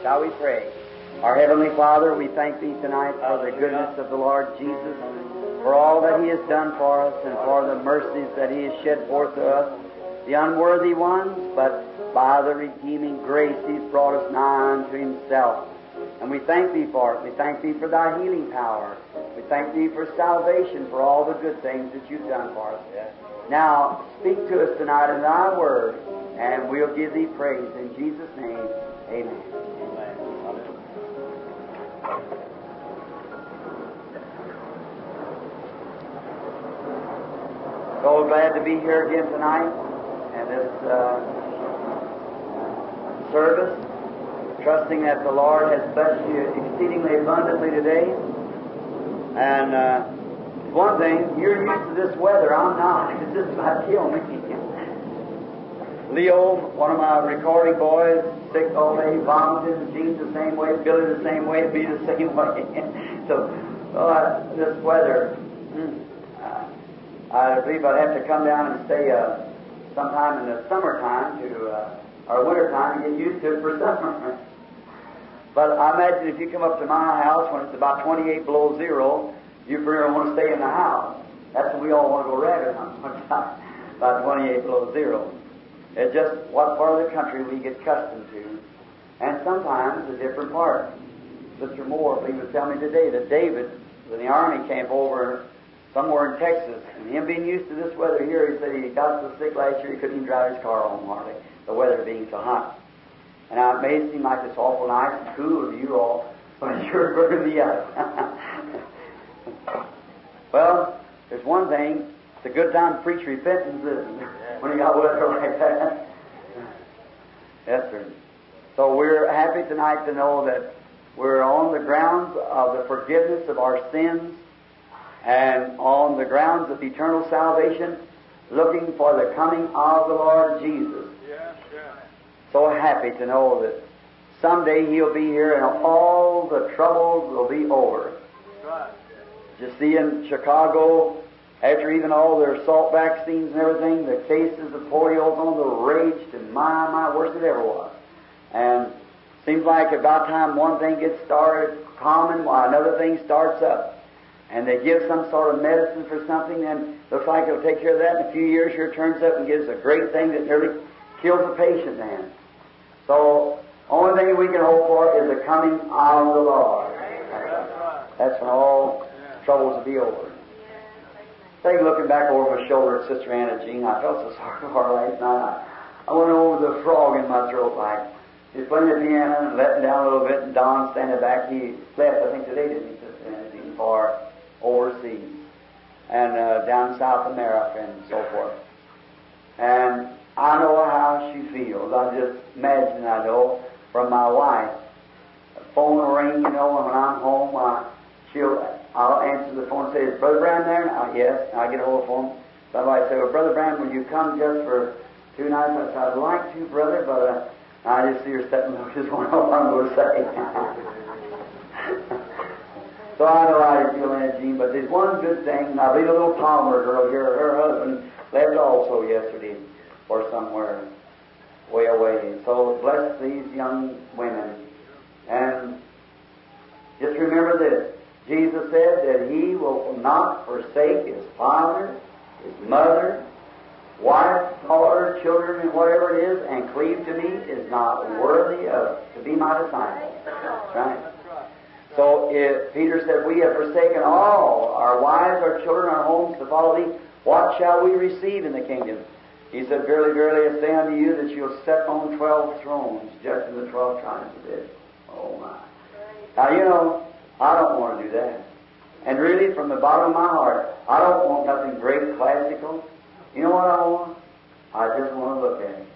Shall we pray? Our Heavenly Father, we thank Thee tonight for the goodness of the Lord Jesus, for all that He has done for us and for the mercies that He has shed forth to us, the unworthy ones, but by the redeeming grace He's brought us nigh unto Himself. And we thank Thee for it. We thank Thee for Thy healing power. We thank Thee for salvation, for all the good things that You've done for us. Now, speak to us tonight in Thy Word, and we'll give Thee praise. In Jesus' name, amen. So glad to be here again tonight and this service, trusting that the Lord has blessed you exceedingly abundantly today. And one thing, you're used to this weather. I'm not. It's just about killed me. Leo, one of my recording boys, sick all day, vomited. Gene the same way, Billy the same way, be the same way. So this weather, I believe I'd have to come down and stay sometime in the summertime or wintertime to get used to it for summer. But I imagine if you come up to my house when it's about 28 below zero, you really want to stay in the house. That's when we all want to go rabbit hunting about 28 below zero. It's just what part of the country we get accustomed to. And sometimes a different part. Sister Moore, I believe, was telling me today that David was in the army camp over somewhere in Texas, and him being used to this weather here, he said he got so sick last year he couldn't even drive his car home hardly, the weather being so hot. And now it may seem like it's awful nice and cool to you all, but it sure burns me up. Well, there's one thing, it's a good time to preach repentance, isn't it? When you got weather like that. Yes, sir. So we're happy tonight to know that we're on the grounds of the forgiveness of our sins and on the grounds of eternal salvation, looking for the coming of the Lord Jesus. Yes, yes. So happy to know that someday He'll be here and all the troubles will be over. Right. You see in Chicago, after even all their assault vaccines and everything, the cases of polio on the raged, and my, worst it ever was. And seems like about time one thing gets started common, another thing starts up. And they give some sort of medicine for something, and looks like it'll take care of that. In a few years, here it turns up and gives a great thing that nearly kills the patient then. So, only thing we can hope for is the coming of the Lord. That's when all troubles will be over. Say, looking back over my shoulder at Sister Anna Jean, I felt so sorry for her last night. I went over the frog in my throat like. She's playing the piano and letting down a little bit, and Don standing back. He left, I think today, didn't he, Sister Anna Jean, for overseas and down South America and so forth. And I know how she feels. I just imagine I know from my wife. The phone will ring, and when I'm home, I'll answer the phone and say, "Is Brother Branham there?" Now, yes. And I get a hold of the phone. Somebody say, "Well, Brother Branham, will you come just for 2 nights?" I said, "I'd like to, brother, but I just see her sitting there, just wondering what I'm going to say." So I know how you feel, Aunt Jean, but there's one good thing. I believe a little Palmer girl here, her husband left also yesterday or somewhere way away. So bless these young women. And just remember this. Jesus said that He will not forsake His father, His mother, wife, daughter, children, and whatever it is, and cleave to me is not worthy to be my disciple. That's right. So if Peter said, "We have forsaken all, our wives, our children, our homes to follow Thee, what shall we receive in the kingdom?" He said, "Verily, verily, I say unto you that you'll sit on 12 thrones, judging the 12 tribes of Israel." Oh my. Now, I don't want to do that. And really, from the bottom of my heart, I don't want nothing great classical. You know what I want? I just want to look at it.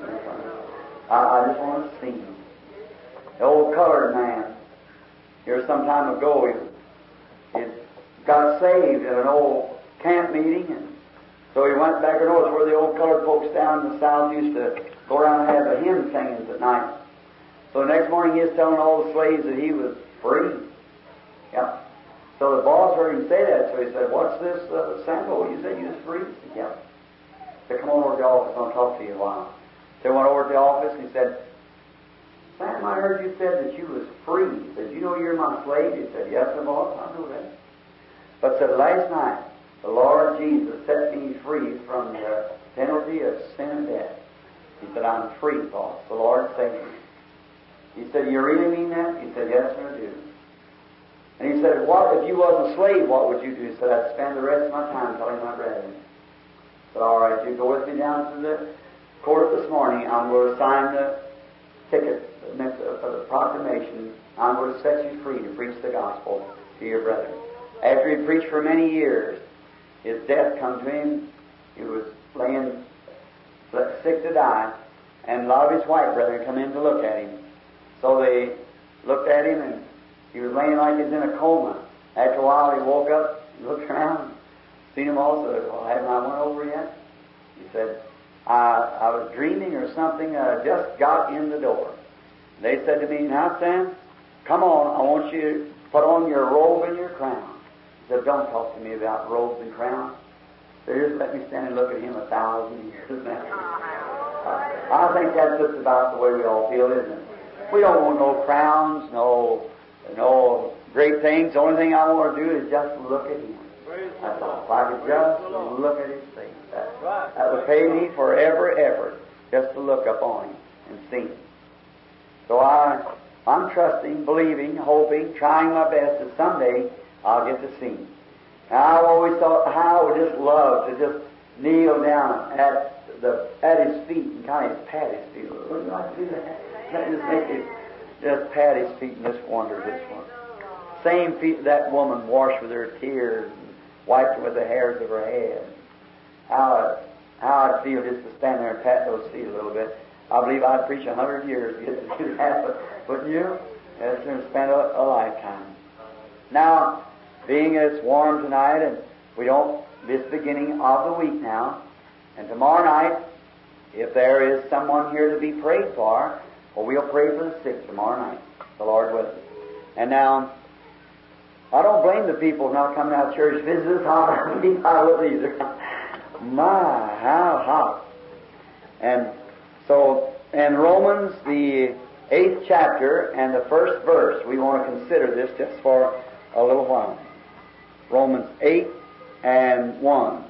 I just want to see Him. The old colored man, here some time ago, he got saved at an old camp meeting, and so he went back north where the old colored folks down in the south used to go around and have the hymn singings at night. So the next morning he was telling all the slaves that he was free. Yeah. So the boss heard him say that, so he said, "What's this sample? You said you was free?" He said, "Yeah." So come over to the office, I'll talk to you a while. So he went over to the office and he said, Sam, I heard you said that you was free. He said, you know you're my slave? He said, yes, sir, boss, I know that. But said, last night, the Lord Jesus set me free from the penalty of sin and death. He said, I'm free, boss. The Lord saved me. He said, you really mean that? He said, yes, sir, I do. And he said, what if you was a slave, what would you do? He said, I'd spend the rest of my time telling my brethren. I said, all right, you go with me down to the court this morning. I'm going to sign the ticket, the proclamation. I'm going to set you free to preach the gospel to your brethren. After he preached for many years, his death come to him. He was laying sick to die, and a lot of his white brethren come in to look at him. So they looked at him, and he was laying like he was in a coma. After a while, he woke up, looked around, seen them all, said, well, haven't I went over yet? He said, I was dreaming or something, I just got in the door. They said to me, now, Sam, come on, I want you to put on your robe and your crown. He said, don't talk to me about robes and crowns. They just let me stand and look at him 1,000 years now. I think that's just about the way we all feel, isn't it? We don't want no crowns, no great things. The only thing I want to do is just look at him. That's all. If I could just look at his face, that would pay me for every effort just to look up on him and see him. So I'm trusting, believing, hoping, trying my best that someday I'll get to see him. Now, I've always thought how I would just love to just kneel down at his feet and kind of pat his feet. Wouldn't you like to do that? Just make it, just pat his feet and just wonder this one. Same feet that woman washed with her tears and wiped with the hairs of her head. How I'd feel just to stand there and pat those feet a little bit. I believe I'd preach 100 years to get to do that, wouldn't you? Yes, sir, spend a lifetime. Now, being it's warm tonight, and this beginning of the week now, and tomorrow night, if there is someone here to be prayed for, well, we'll pray for the sick tomorrow night, the Lord willing. And now, I don't blame the people not coming out of church. Visit us hot. I wouldn't either. My, how hot. And so, in Romans, the 8th chapter and the 1st verse, we want to consider this just for a little while. Romans 8 and 1.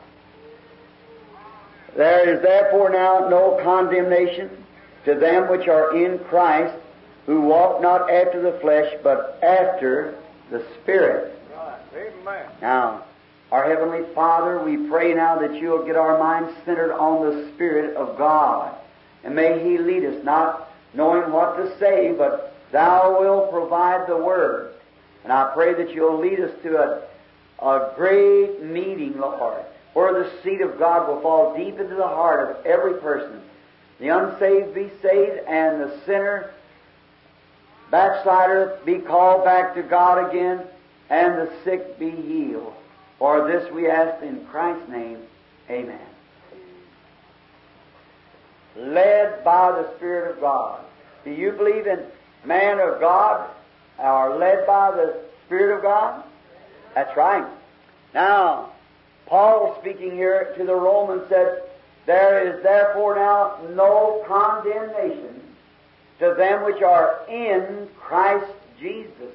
There is therefore now no condemnation to them which are in Christ, who walk not after the flesh, but after the Spirit. Amen. Now, our Heavenly Father, we pray now that You'll get our minds centered on the Spirit of God. And may He lead us, not knowing what to say, but Thou wilt provide the Word. And I pray that You'll lead us to a great meeting, Lord, where the seed of God will fall deep into the heart of every person. The unsaved be saved, and the sinner, backslider, be called back to God again, and the sick be healed. For this we ask in Christ's name. Amen. Led by the Spirit of God. Do you believe in man of God are led by the Spirit of God? That's right. Now, Paul speaking here to the Romans said, there is therefore now no condemnation to them which are in Christ Jesus.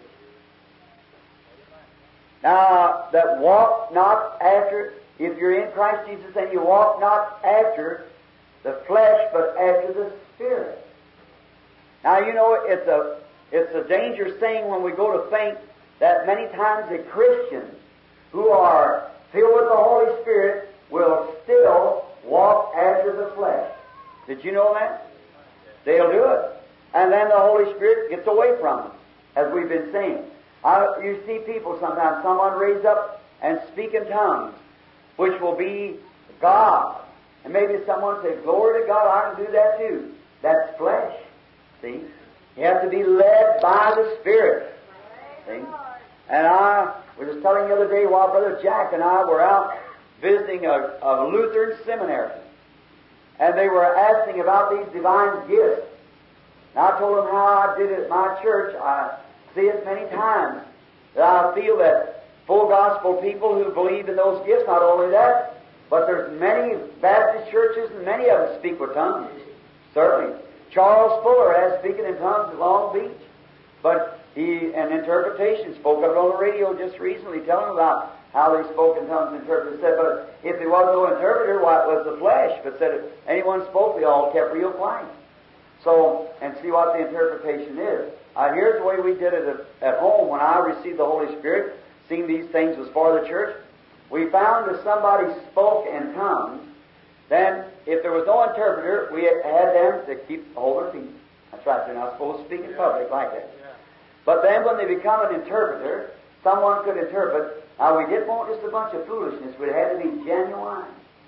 Now, that walk not after, if you're in Christ Jesus, then you walk not after the flesh, but after the Spirit. Now, you know, it's a dangerous thing when we go to think that many times the Christians who are filled with the Holy Spirit will still walk after the flesh. Did you know that? They'll do it. And then the Holy Spirit gets away from them, as we've been saying. You see people sometimes, someone raise up and speak in tongues, which will be God. And maybe someone says, glory to God, I can do that too. That's flesh. See? You have to be led by the Spirit. See? And I was just telling the other day while Brother Jack and I were out visiting a Lutheran seminary. And they were asking about these divine gifts. And I told them how I did it at my church. I see it many times. That I feel that full gospel people who believe in those gifts, not only that, but there's many Baptist churches and many of them speak with tongues. Certainly. Charles Fuller has speaking in tongues at Long Beach. But an interpretation, spoke of it on the radio just recently, telling about how they spoke in tongues and interpreted. Said, but if there was no interpreter, why, it was the flesh. But said, if anyone spoke, they all kept real quiet. So, and see what the interpretation is. Here's the way we did it at home when I received the Holy Spirit, seeing these things was for the church. We found if somebody spoke in tongues, then if there was no interpreter, we had them to keep hold of their feet. That's right, they're not supposed to speak in public like that. But then when they become an interpreter, someone could interpret. Now we didn't want just a bunch of foolishness. It had to be genuine.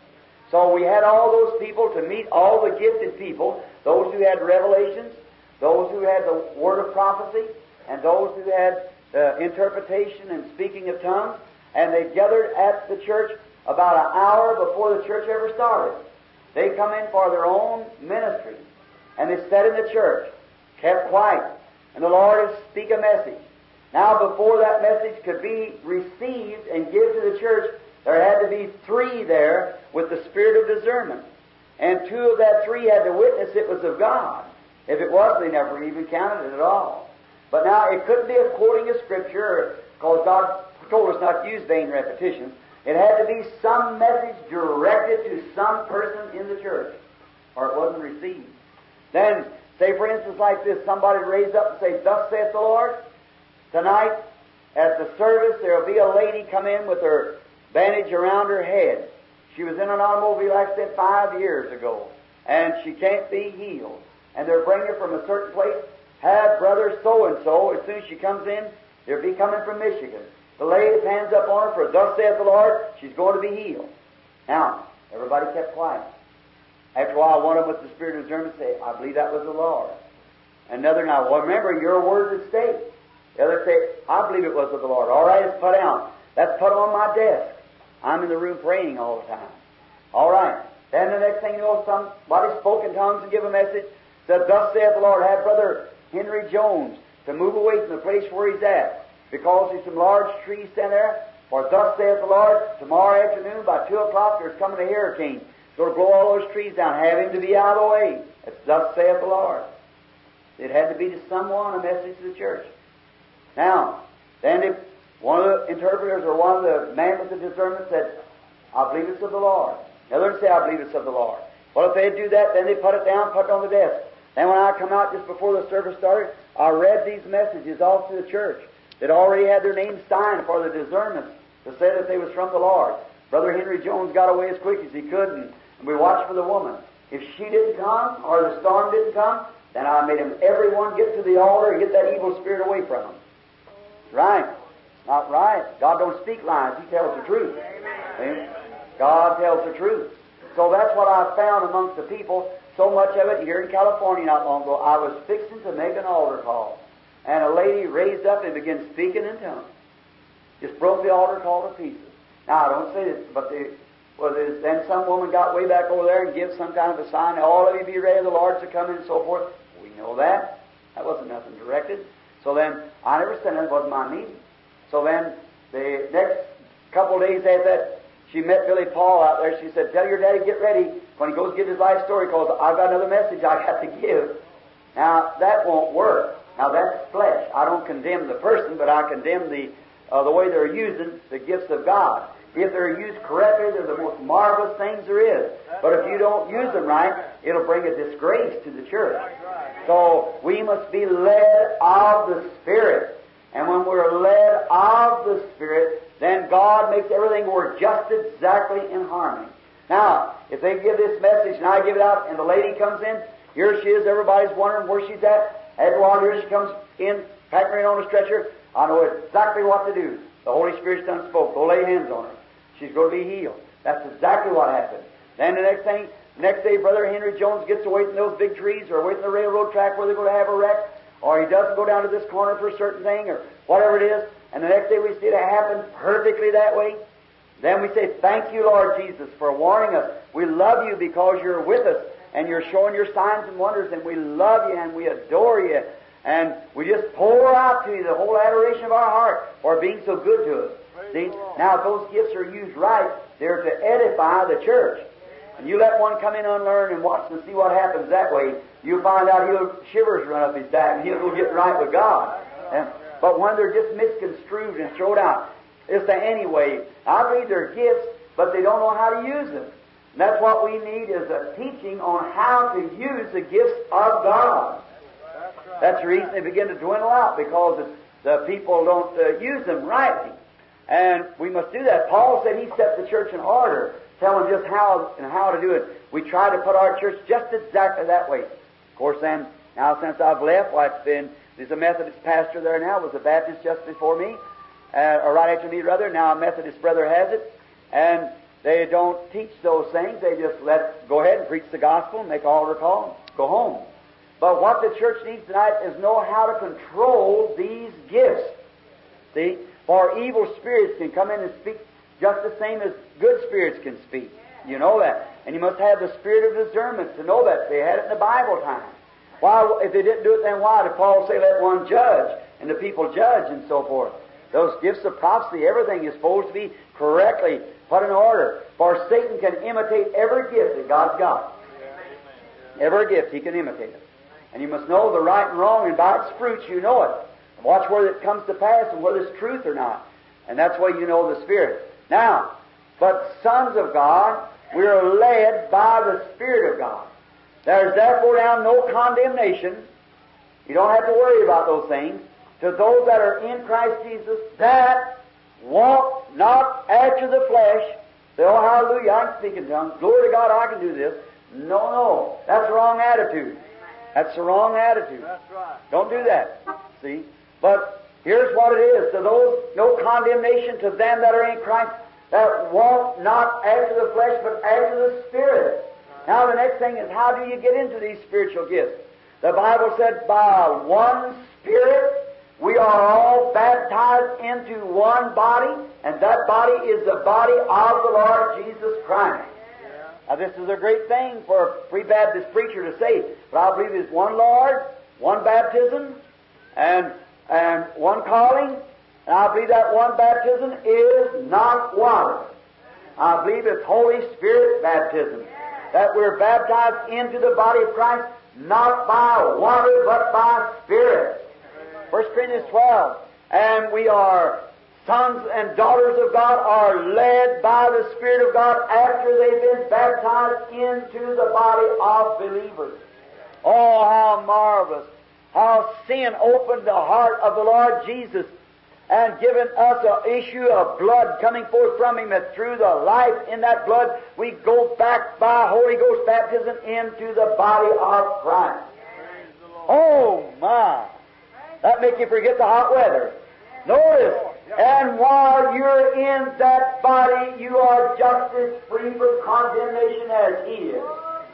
So we had all those people to meet all the gifted people, those who had revelations, those who had the word of prophecy, and those who had interpretation and speaking of tongues. And they gathered at the church about an hour before the church ever started. They come in for their own ministry. And they sat in the church, kept quiet. And the Lord would speak a message. Now, before that message could be received and given to the church, there had to be 3 there with the spirit of discernment. And 2 of that 3 had to witness it was of God. If it was, they never even counted it at all. But now, it couldn't be a quoting of Scripture, because God told us not to use vain repetitions. It had to be some message directed to some person in the church, or it wasn't received. Then, say for instance like this, somebody raised up and say, "Thus saith the Lord, tonight at the service there will be a lady come in with her bandage around her head. She was in an automobile accident 5 years ago, and she can't be healed. And they'll bring her from a certain place, have brother so-and-so, as soon as she comes in, they'll be coming from Michigan. To lay his hands up on her, for thus saith the Lord, she's going to be healed." Now, everybody kept quiet. After a while, one of them with the spirit of discernment said, "I believe that was the Lord." Another, "Now, well, remember, your word at stake." The other say, "I believe it was of the Lord." "All right, it's put out. That's put on my desk. I'm in the room praying all the time." All right. Then the next thing you know, somebody spoke in tongues and give a message, said, "Thus saith the Lord, have Brother Henry Jones to move away from the place where he's at, because there's some large trees standing there. For thus saith the Lord, tomorrow afternoon by 2 o'clock there's coming a hurricane. It's going to blow all those trees down. Have him to be out of the way." It's thus saith the Lord. It had to be to someone, a message to the church. Now, then if one of the interpreters or one of the man with the discernment said, "I believe it's of the Lord." The other would say, "I believe it's of the Lord." Well, if they'd do that, then they put it down, put it on the desk. Then when I come out just before the service started, I read these messages off to the church that already had their names signed for the discernment to say that they was from the Lord. Brother Henry Jones got away as quick as he could, and we watched for the woman. If she didn't come, or the storm didn't come, then I made them, everyone, get to the altar and get that evil spirit away from them. Right. Not right. God don't speak lies. He tells the truth. Amen. God tells the truth. So that's what I found amongst the people, so much of it here in California not long ago. I was fixing to make an altar call, and a lady raised up and began speaking in tongues. Just broke the altar call to pieces. Now, I don't say this, but then some woman got way back over there and give some kind of a sign, "All of you be ready, the Lord's to come in," and so forth. We know that. That wasn't nothing directed. So then, I never said that. It wasn't my meeting. So then, the next couple of days after that, she met Billy Paul out there. She said, "Tell your daddy get ready when he goes to give his life story, because I've got another message I got to give." Now, that won't work. Now, that's flesh. I don't condemn the person, but I condemn the way they're using the gifts of God. If they're used correctly, they're the most marvelous things there is. But if you don't use them right, it'll bring a disgrace to the church. So we must be led of the Spirit. And when we're led of the Spirit, then God makes everything work just exactly in harmony. Now, if they give this message and I give it out and the lady comes in, here she is, everybody's wondering where she's at. After a while, here she comes in, packing her in on a stretcher. I know exactly what to do. The Holy Spirit's done spoke. Go lay hands on her. She's going to be healed. That's exactly what happened. Then the next day, Brother Henry Jones gets away from those big trees or away from the railroad track where they're going to have a wreck, or he doesn't go down to this corner for a certain thing, or whatever it is, and the next day we see it happen perfectly that way. Then we say, "Thank you, Lord Jesus, for warning us. We love you because you're with us, and you're showing your signs and wonders, and we love you, and we adore you, and we just pour out to you the whole adoration of our heart for being so good to us." See? Now, if those gifts are used right, they're to edify the church. And you let one come in unlearned and watch and see what happens that way, you'll find out shivers run up his back, and he'll go get right with God. But when they're just misconstrued and thrown out, it's the anyway. I believe they're gifts, but they don't know how to use them. And that's what we need, is a teaching on how to use the gifts of God. That's the reason they begin to dwindle out, because the people don't use them rightly. And we must do that. Paul said he set the church in order, telling just how to do it. We try to put our church just exactly that way. Of course, then, now since I've left, there's a Methodist pastor there now, was a Baptist just before me, or right after me rather. Now a Methodist brother has it. And they don't teach those things. They just go ahead and preach the gospel, make altar call, and go home. But what the church needs tonight is know how to control these gifts. See? For evil spirits can come in and speak just the same as good spirits can speak. You know that. And you must have the spirit of discernment to know that. They had it in the Bible time. Why, if they didn't do it, then why did Paul say, let one judge, and the people judge, and so forth? Those gifts of prophecy, everything is supposed to be correctly put in order. For Satan can imitate every gift that God's got. Every gift, he can imitate it. And you must know the right and wrong, and by its fruits you know it. Watch whether it comes to pass and whether it's truth or not. And that's why you know the Spirit. Now, but sons of God, we are led by the Spirit of God. There is therefore now no condemnation. You don't have to worry about those things. To those that are in Christ Jesus, that walk not after the flesh. Say, oh, hallelujah, I can speak in tongues. Glory to God, I can do this. No. That's the wrong attitude. That's the wrong attitude. That's right. Don't do that. See? But here's what it is. To those, no condemnation to them that are in Christ, that walk not after the flesh, but after the Spirit. Now the next thing is, how do you get into these spiritual gifts? The Bible said, by one Spirit we are all baptized into one body, and that body is the body of the Lord Jesus Christ. Now this is a great thing for a Free Baptist preacher to say, but I believe there's one Lord, one baptism, and one calling, and I believe that one baptism is not water. I believe it's Holy Spirit baptism. That we're baptized into the body of Christ, not by water, but by Spirit. 1 Corinthians 12. And we are sons and daughters of God, are led by the Spirit of God after they've been baptized into the body of believers. Oh, how marvelous! How sin opened the heart of the Lord Jesus and given us an issue of blood coming forth from Him, that through the life in that blood we go back by Holy Ghost baptism into the body of Christ. Oh my! That make you forget the hot weather. Notice, and while you're in that body, you are just as free from condemnation as He is.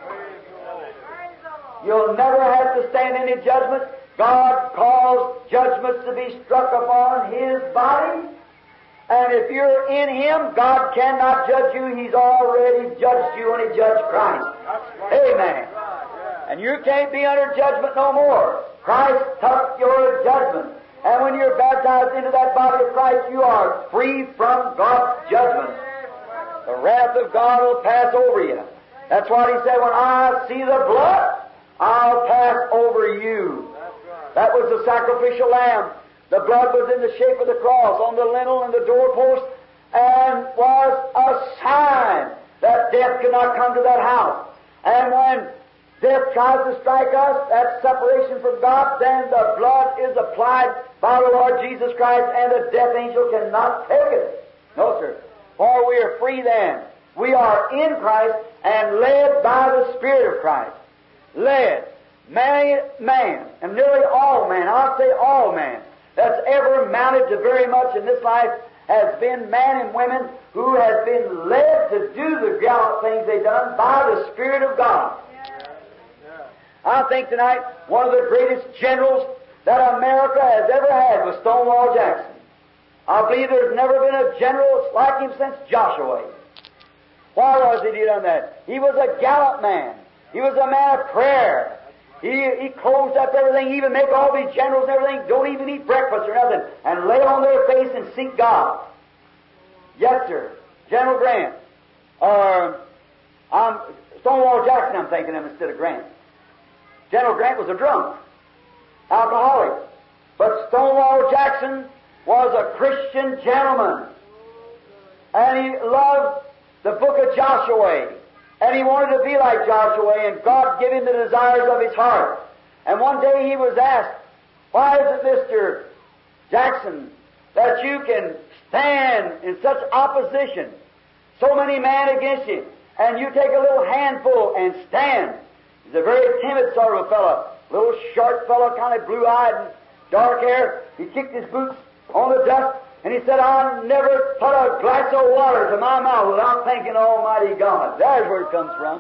You'll never have to stand any judgment. God caused judgments to be struck upon His body. And if you're in Him, God cannot judge you. He's already judged you when He judged Christ. Amen. And you can't be under judgment no more. Christ took your judgment. And when you're baptized into that body of Christ, you are free from God's judgment. The wrath of God will pass over you. That's what He said, when I see the blood, I'll pass over you. That was the sacrificial lamb. The blood was in the shape of the cross on the lintel and the doorpost, and was a sign that death could not come to that house. And when death tries to strike us, that separation from God, then the blood is applied by the Lord Jesus Christ, and the death angel cannot take it. No, sir. For we are free then. We are in Christ and led by the Spirit of Christ. Led. Man, and nearly all man, I'll say all man, that's ever amounted to very much in this life has been man and women who has been led to do the gallant things they've done by the Spirit of God. I think tonight one of the greatest generals that America has ever had was Stonewall Jackson. I believe there's never been a general like him since Joshua. Why was he done that? He was a gallant man. He was a man of prayer. He closed up everything, even make all these generals and everything, don't even eat breakfast or nothing, and lay on their face and seek God. Yes, sir. General Grant. Or Stonewall Jackson, I'm thinking of instead of Grant. General Grant was a drunk, alcoholic. But Stonewall Jackson was a Christian gentleman. And he loved the book of Joshua. And he wanted to be like Joshua, and God gave him the desires of his heart. And one day he was asked, why is it, Mr. Jackson, that you can stand in such opposition, so many men against you, and you take a little handful and stand? He's a very timid sort of a fellow, little short fellow, kind of blue-eyed and dark hair. He kicked his boots on the dust, and he said, I'll never put a glass of water to my mouth without thanking Almighty God. There's where it comes from.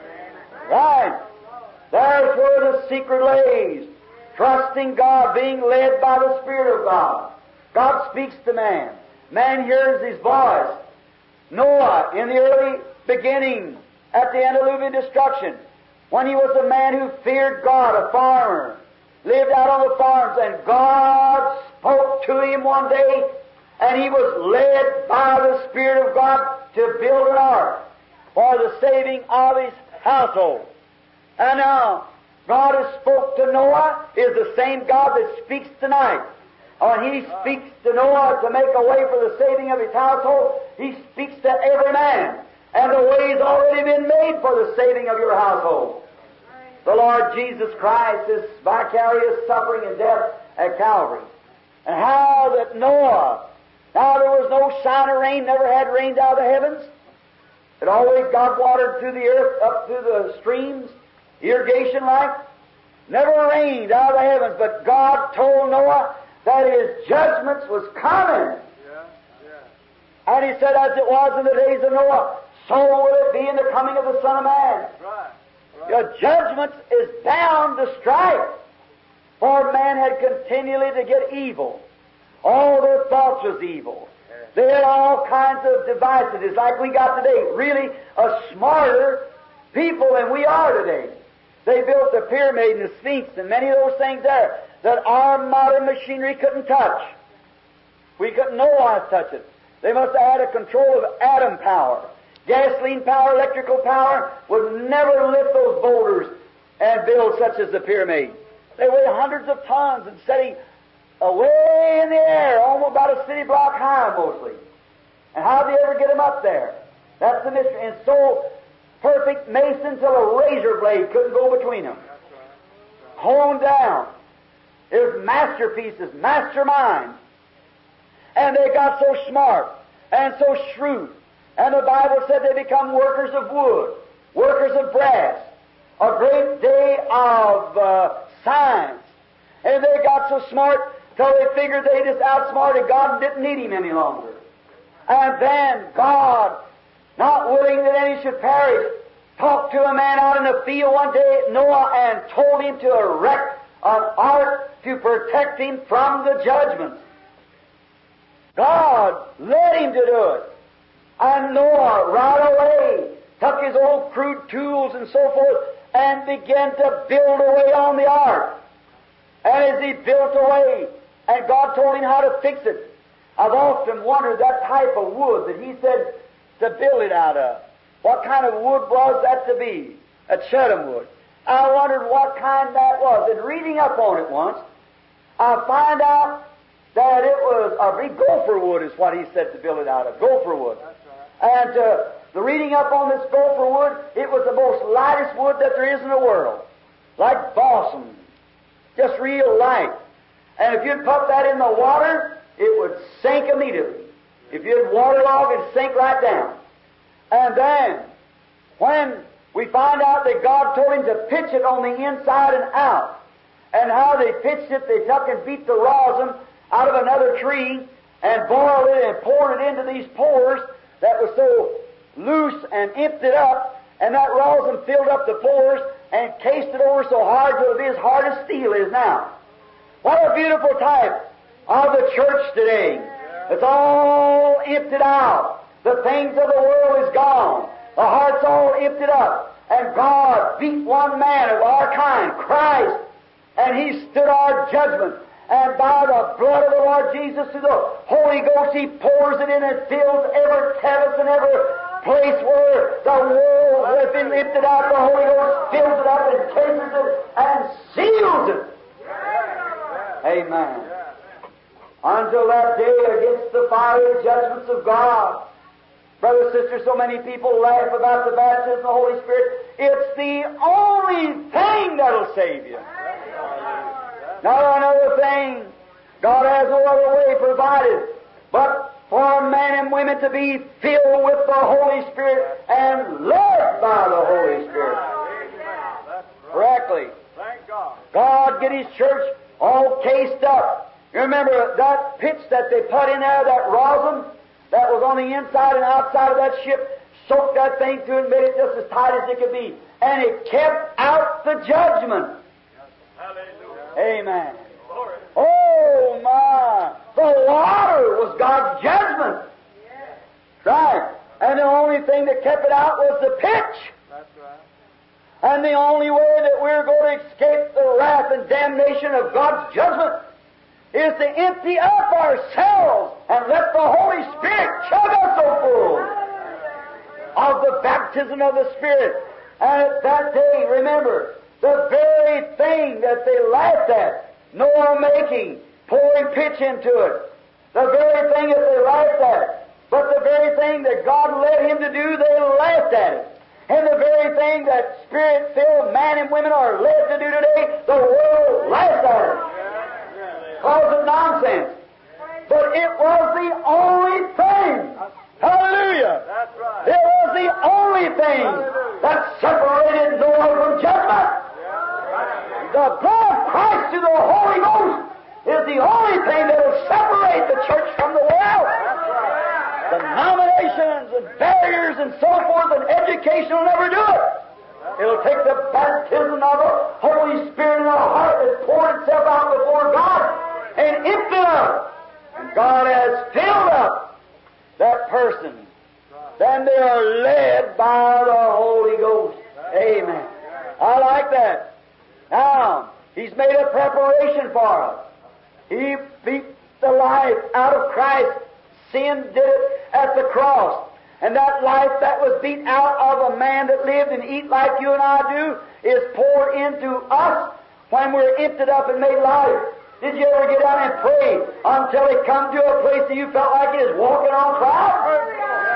Right. There's where the secret lays. Trusting God, being led by the Spirit of God. God speaks to man. Man hears His voice. Noah, in the early beginning, at the antediluvian destruction, when he was a man who feared God, a farmer, lived out on the farms, and God spoke to him one day, and he was led by the Spirit of God to build an ark for the saving of his household. And now, God has spoke to Noah is the same God that speaks tonight. When He speaks to Noah to make a way for the saving of his household, He speaks to every man. And the way's already been made for the saving of your household. The Lord Jesus Christ, His vicarious suffering and death at Calvary. And how that Noah, now there was no sign of rain, never had rained out of the heavens. It always got watered through the earth, up through the streams, irrigation like. Never rained out of the heavens, but God told Noah that His judgments was coming. And He said, as it was in the days of Noah, so will it be in the coming of the Son of Man. Your judgment is bound to strike. For man had continually to get evil. All their thoughts was evil. They had all kinds of devices, like we got today. Really a smarter people than we are today. They built the pyramid and the Sphinx and many of those things there that our modern machinery couldn't touch. We couldn't know how to touch it. They must have had a control of atom power. Gasoline power, electrical power would never lift those boulders and build such as the pyramid. They weigh hundreds of tons and setting away in the air, almost about a city block high mostly. And how did they ever get them up there? That's the mystery. And so perfect mason till a razor blade couldn't go between them. Honed down. There's masterpieces, masterminds. And they got so smart and so shrewd. And the Bible said they become workers of wood, workers of brass. A great day of science. And they got so smart till they figured they just outsmarted God and didn't need Him any longer. And then God, not willing that any should perish, talked to a man out in the field one day, Noah, and told him to erect an ark to protect him from the judgments. God led him to do it. And Noah right away took his old crude tools and so forth and began to build away on the ark. And as he built away, and God told him how to fix it, I've often wondered that type of wood that He said to build it out of. What kind of wood was that to be? A Chatham wood. I wondered what kind that was. And reading up on it once, I find out that it was a gopher wood is what He said to build it out of. Gopher wood. And the reading up on this gopher wood, it was the most lightest wood that there is in the world. Like balsam. Just real light. And if you'd put that in the water, it would sink immediately. If you'd waterlog, it'd sink right down. And then, when we find out that God told him to pitch it on the inside and out, and how they pitched it, they took and beat the rosin out of another tree and boiled it and poured it into these pores that was so loose and emptied up, and that rosin filled up the pores and cased it over so hard till it be as hard as steel is now. What a beautiful type of the church today. It's all emptied out. The things of the world is gone. The heart's all emptied up. And God beat one man of our kind, Christ, and He stood our judgment. And by the blood of the Lord Jesus, through the Holy Ghost, He pours it in and fills every crevice and every place where the world when it's been lifted out, the Holy Ghost fills it up and cases it and seals it. Amen. Until that day against the fiery judgments of God. Brothers, sisters, so many people laugh about the baptism of the Holy Spirit. It's the only thing that'll save you. Now another thing, God has no other way provided but for men and women to be filled with the Holy Spirit and led by the Holy Spirit. Correctly. God get His church all cased up. You remember that pitch that they put in there, that rosin that was on the inside and outside of that ship, soaked that thing through and made it just as tight as it could be. And it kept out the judgment. Amen. Oh my! The water was God's judgment. Right. And the only thing that kept it out was the pitch. That's right. And the only way that we're going to escape the wrath and damnation of God's judgment is to empty up ourselves and let the Holy Spirit chug us so full of the baptism of the Spirit. And at that day, remember, the very thing that they laughed at, Noah making, pouring pitch into it, the very thing that they laughed at, but the very thing that God led him to do, they laughed at it. And the very thing that Spirit-filled men and women are led to do today, the world laughs at it. Calls it nonsense. But it was the only thing. Hallelujah. That's right. It was the only thing that separated Noah from judgment. The blood of Christ through the Holy Ghost is the only thing that will separate the church from the world. Denominations and barriers and so forth and education will never do it. It'll take the baptism of the Holy Spirit in our heart that poured itself out before God and empty it up. And God has filled up that person. Then they are led by the Holy Ghost. Amen. I like that. Now, He's made a preparation for us. He beat the life out of Christ. Sin did it at the cross. And that life that was beat out of a man that lived and eat like you and I do is poured into us when we're emptied up and made life. Did you ever get down and pray until it come to a place that you felt like it is walking on clouds?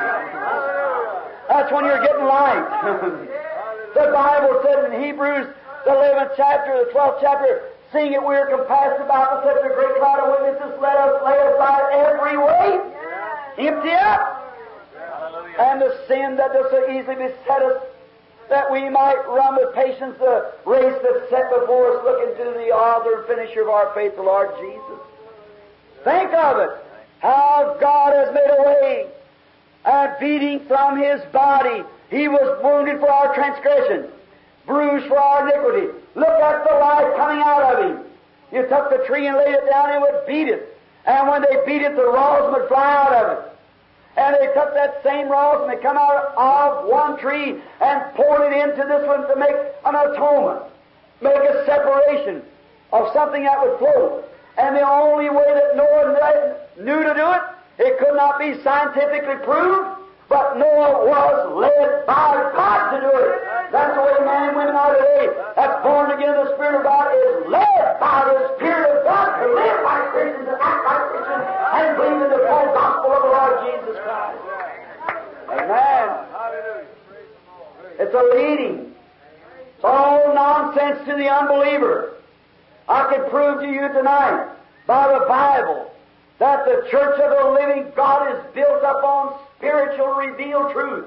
That's when you're getting light. The Bible says in Hebrews, the 11th chapter, the 12th chapter, seeing that we are compassed about with such a great cloud of witnesses, let us lay aside every weight, empty up, and the sin that does so easily beset us, that we might run with patience the race that's set before us, looking to the author and finisher of our faith, the Lord Jesus. Think of it, how God has made a way, and beating from His body, He was wounded for our transgression, bruised for our iniquity. Look at the life coming out of Him. You took the tree and laid it down and would beat it. And when they beat it, the rosin would fly out of it. And they took that same rosin and they come out of one tree and poured it into this one to make an atonement, make a separation of something that would float. And the only way that Noah knew to do it, it could not be scientifically proved, but Noah was led by God to do it. That's the way men and women are today. That's born again of the Spirit of God, is led by the Spirit of God to live like Christians and act like Christians and believe in the full gospel of the Lord Jesus Christ. Amen. It's a leading. It's all nonsense to the unbeliever. I can prove to you tonight by the Bible that the church of the living God is built up on spiritual revealed truth.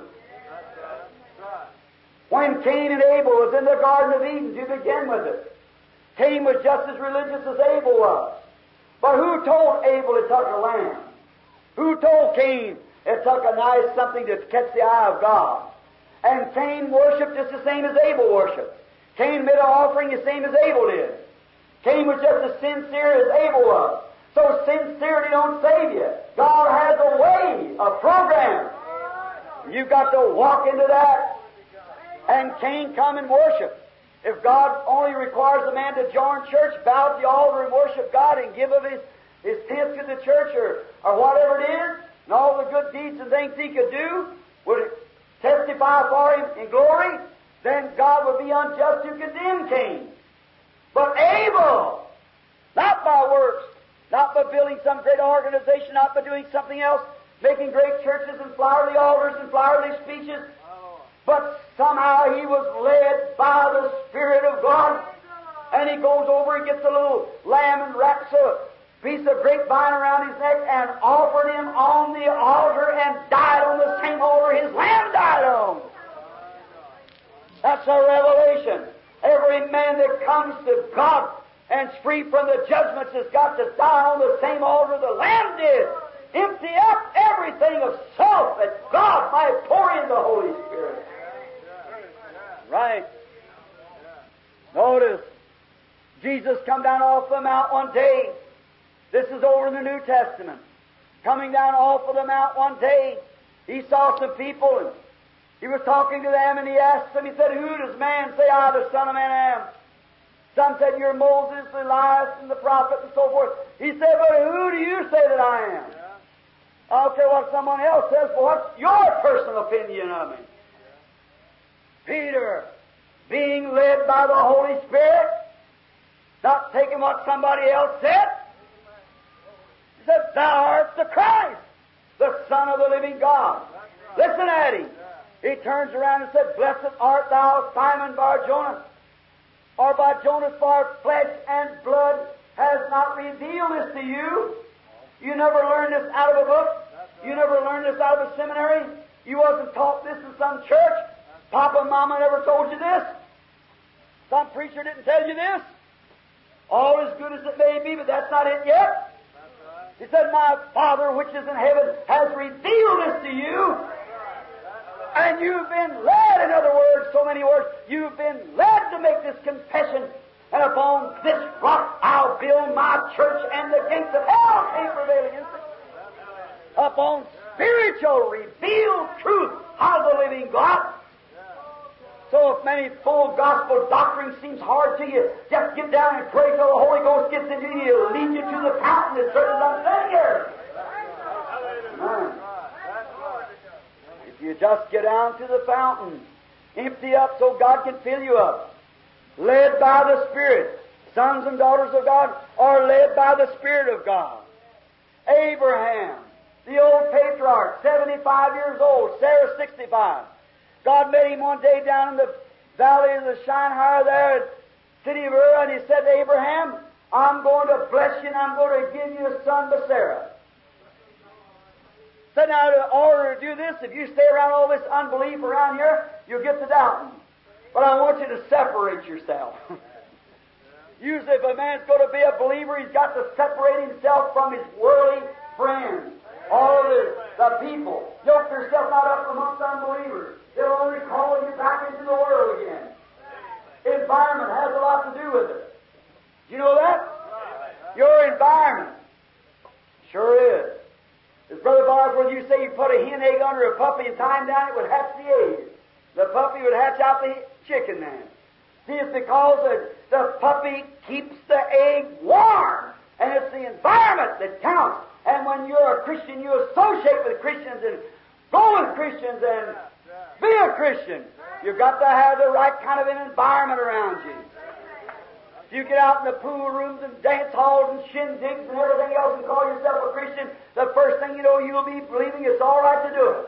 When Cain and Abel was in the Garden of Eden to begin with it, Cain was just as religious as Abel was. But who told Abel it took a lamb? Who told Cain it took a nice something to catch the eye of God? And Cain worshipped just the same as Abel worshipped. Cain made an offering the same as Abel did. Cain was just as sincere as Abel was. So sincerity don't save you. God has a way, a program. You've got to walk into that. And Cain come and worship. If God only requires a man to join church, bow at the altar and worship God and give of his tenth to the church or whatever it is, and all the good deeds and things he could do, would testify for him in glory, then God would be unjust to condemn Cain. But Abel, not by works, not by building some great organization, not by doing something else, making great churches and flowery altars and flowery speeches, but somehow he was led by the Spirit of God, and he goes over and gets a little lamb and wraps a piece of grapevine around his neck and offered him on the altar and died on the same altar his lamb died on. That's a revelation. Every man that comes to God and is free from the judgments has got to die on the same altar the lamb did. Empty up everything of self that God might pour in the Holy Spirit. Right. Notice, Jesus come down off the mount one day. This is over in the New Testament. Coming down off of the mount one day, he saw some people, and he was talking to them, and he asked them, he said, "Who does man say I, the Son of Man, am?" Some said, "You're Moses, Elias, and the prophet," and so forth. He said, "But who do you say that I am?" I don't care what someone else says, but what's your personal opinion of me? Peter, being led by the Holy Spirit, not taking what somebody else said, he said, "Thou art the Christ, the Son of the living God." Listen at him. He turns around and said, "Blessed art thou, Simon Bar-Jonah, or by Jonas, for flesh and blood has not revealed this to you." You never learned this out of a book. You never learned this out of a seminary. You wasn't taught this in some church. Papa and Mama never told you this. Some preacher didn't tell you this. All as good as it may be, but that's not it yet. He said, "My Father which is in heaven has revealed this to you." And you've been led, in other words, so many words, you've been led to make this confession. "And upon this rock I'll build my church, and the gates of hell can't prevail against it." Upon spiritual, revealed truth of the living God. So if many full gospel doctrine seems hard to you, just get down and pray till the Holy Ghost gets into you. He'll lead you to the fountain as certain as I'm saying here. If you just get down to the fountain, empty up so God can fill you up. Led by the Spirit. Sons and daughters of God are led by the Spirit of God. Abraham, the old patriarch, 75 years old, Sarah 65. God met him one day down in the valley of the Shinar there at the city of Ur, and he said to Abraham, "I'm going to bless you, and I'm going to give you a son by Sarah." Said, "Now, in order to do this, if you stay around all this unbelief around here, you'll get to doubting. But I want you to separate yourself." Usually if a man's going to be a believer, he's got to separate himself from his worldly friends, all the people. Yoke yourself not up amongst unbelievers. They'll only call you back into the world again. Environment has a lot to do with it. Do you know that? Your environment. Sure is. As Brother Bosworth, you say you put a hen egg under a puppy and tie him down, it would hatch the egg. The puppy would hatch out the chicken then. See, it's because the puppy keeps the egg warm, and it's the environment that counts. And when you're a Christian, you associate with Christians and go with Christians and be a Christian. You've got to have the right kind of an environment around you. If you get out in the pool rooms and dance halls and shindigs and everything else and call yourself a Christian, the first thing you know, you'll be believing it's all right to do it.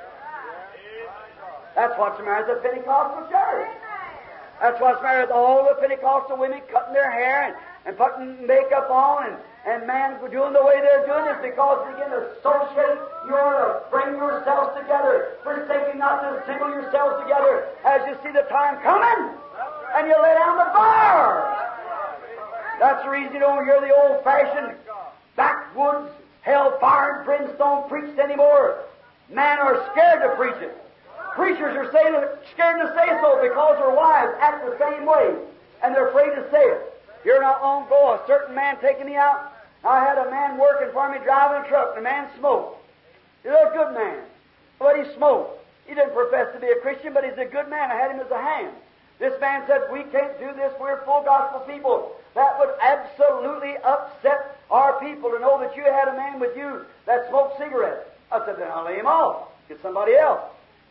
That's what's the matter with the Pentecostal church. That's what's the matter with all the Pentecostal women cutting their hair and putting makeup on and men doing the way they're doing is because they begin to associate. You ought to bring yourselves together, forsaking not to assemble yourselves together as you see the time coming, and you lay down the fire. That's the reason you don't hear the old-fashioned backwoods, hellfire and brimstone preached anymore. Men are scared to preach it. Preachers are scared to say so because their wives act the same way, and they're afraid to say it. Here not long ago, a certain man taking me out. I had a man working for me driving a truck, and the man smoked. He's a good man, but he smoked. He didn't profess to be a Christian, but he's a good man. I had him as a hand. This man said, "We can't do this. We're full gospel people." That would absolutely upset our people to know that you had a man with you that smoked cigarettes. I said, "Then I'll lay him off. Get somebody else."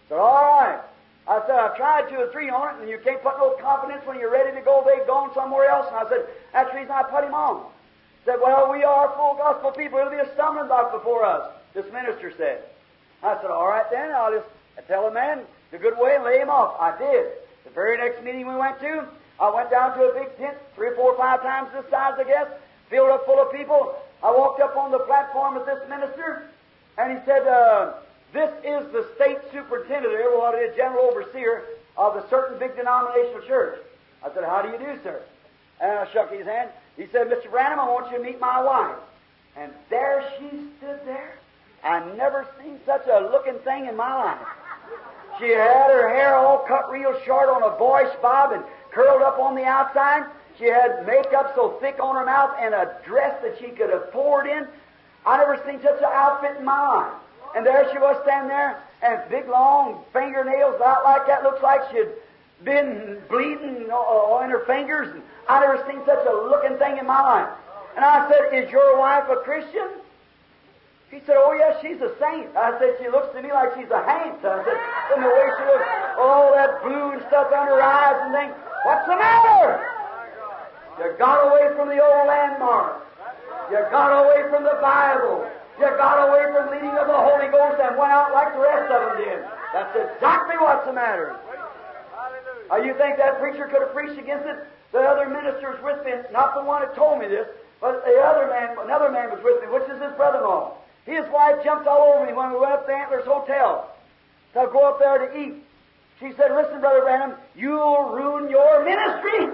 said, all right. I said, I've tried 2 or 3 on it, and you can't put no confidence when you're ready to go. They've gone somewhere else. And I said, that's the reason I put him on. He said, well, we are full gospel people. It'll be a stumbling block before us, this minister said. I said, all right then, I'll just tell a man the good way and lay him off. I did. The very next meeting we went to, I went down to a big tent, 3 or 4 or 5 times this size, I guess, filled up full of people. I walked up on the platform with this minister, and he said, this is the state superintendent, or what it is, general overseer of a certain big denominational church. I said, how do you do, sir? And I shook his hand. He said, Mr. Branham, I want you to meet my wife. And there she stood there. I never seen such a looking thing in my life. She had her hair all cut real short on a boyish bob and curled up on the outside. She had makeup so thick on her mouth and a dress that she could have poured in. I never seen such an outfit in my life. And there she was standing there, and big long fingernails out like that. Looks like she'd been bleeding in her fingers. And I never seen such a looking thing in my life. And I said, is your wife a Christian? He said, oh, yes, she's a saint. I said, she looks to me like she's a haint. I said, in the way she looks, all that blue and stuff under her eyes and things. What's the matter? You got away from the old landmark. You got away from the Bible. You got away from leading of the Holy Ghost and went out like the rest of them did. That's exactly what's the matter. You think that preacher could have preached against it? The other ministers with me, not the one that told me this, but the other man, another man was with me, which is his brother-in-law. His wife jumped all over me when we went up to Antlers Hotel to go up there to eat. She said, listen, Brother Branham, you'll ruin your ministry.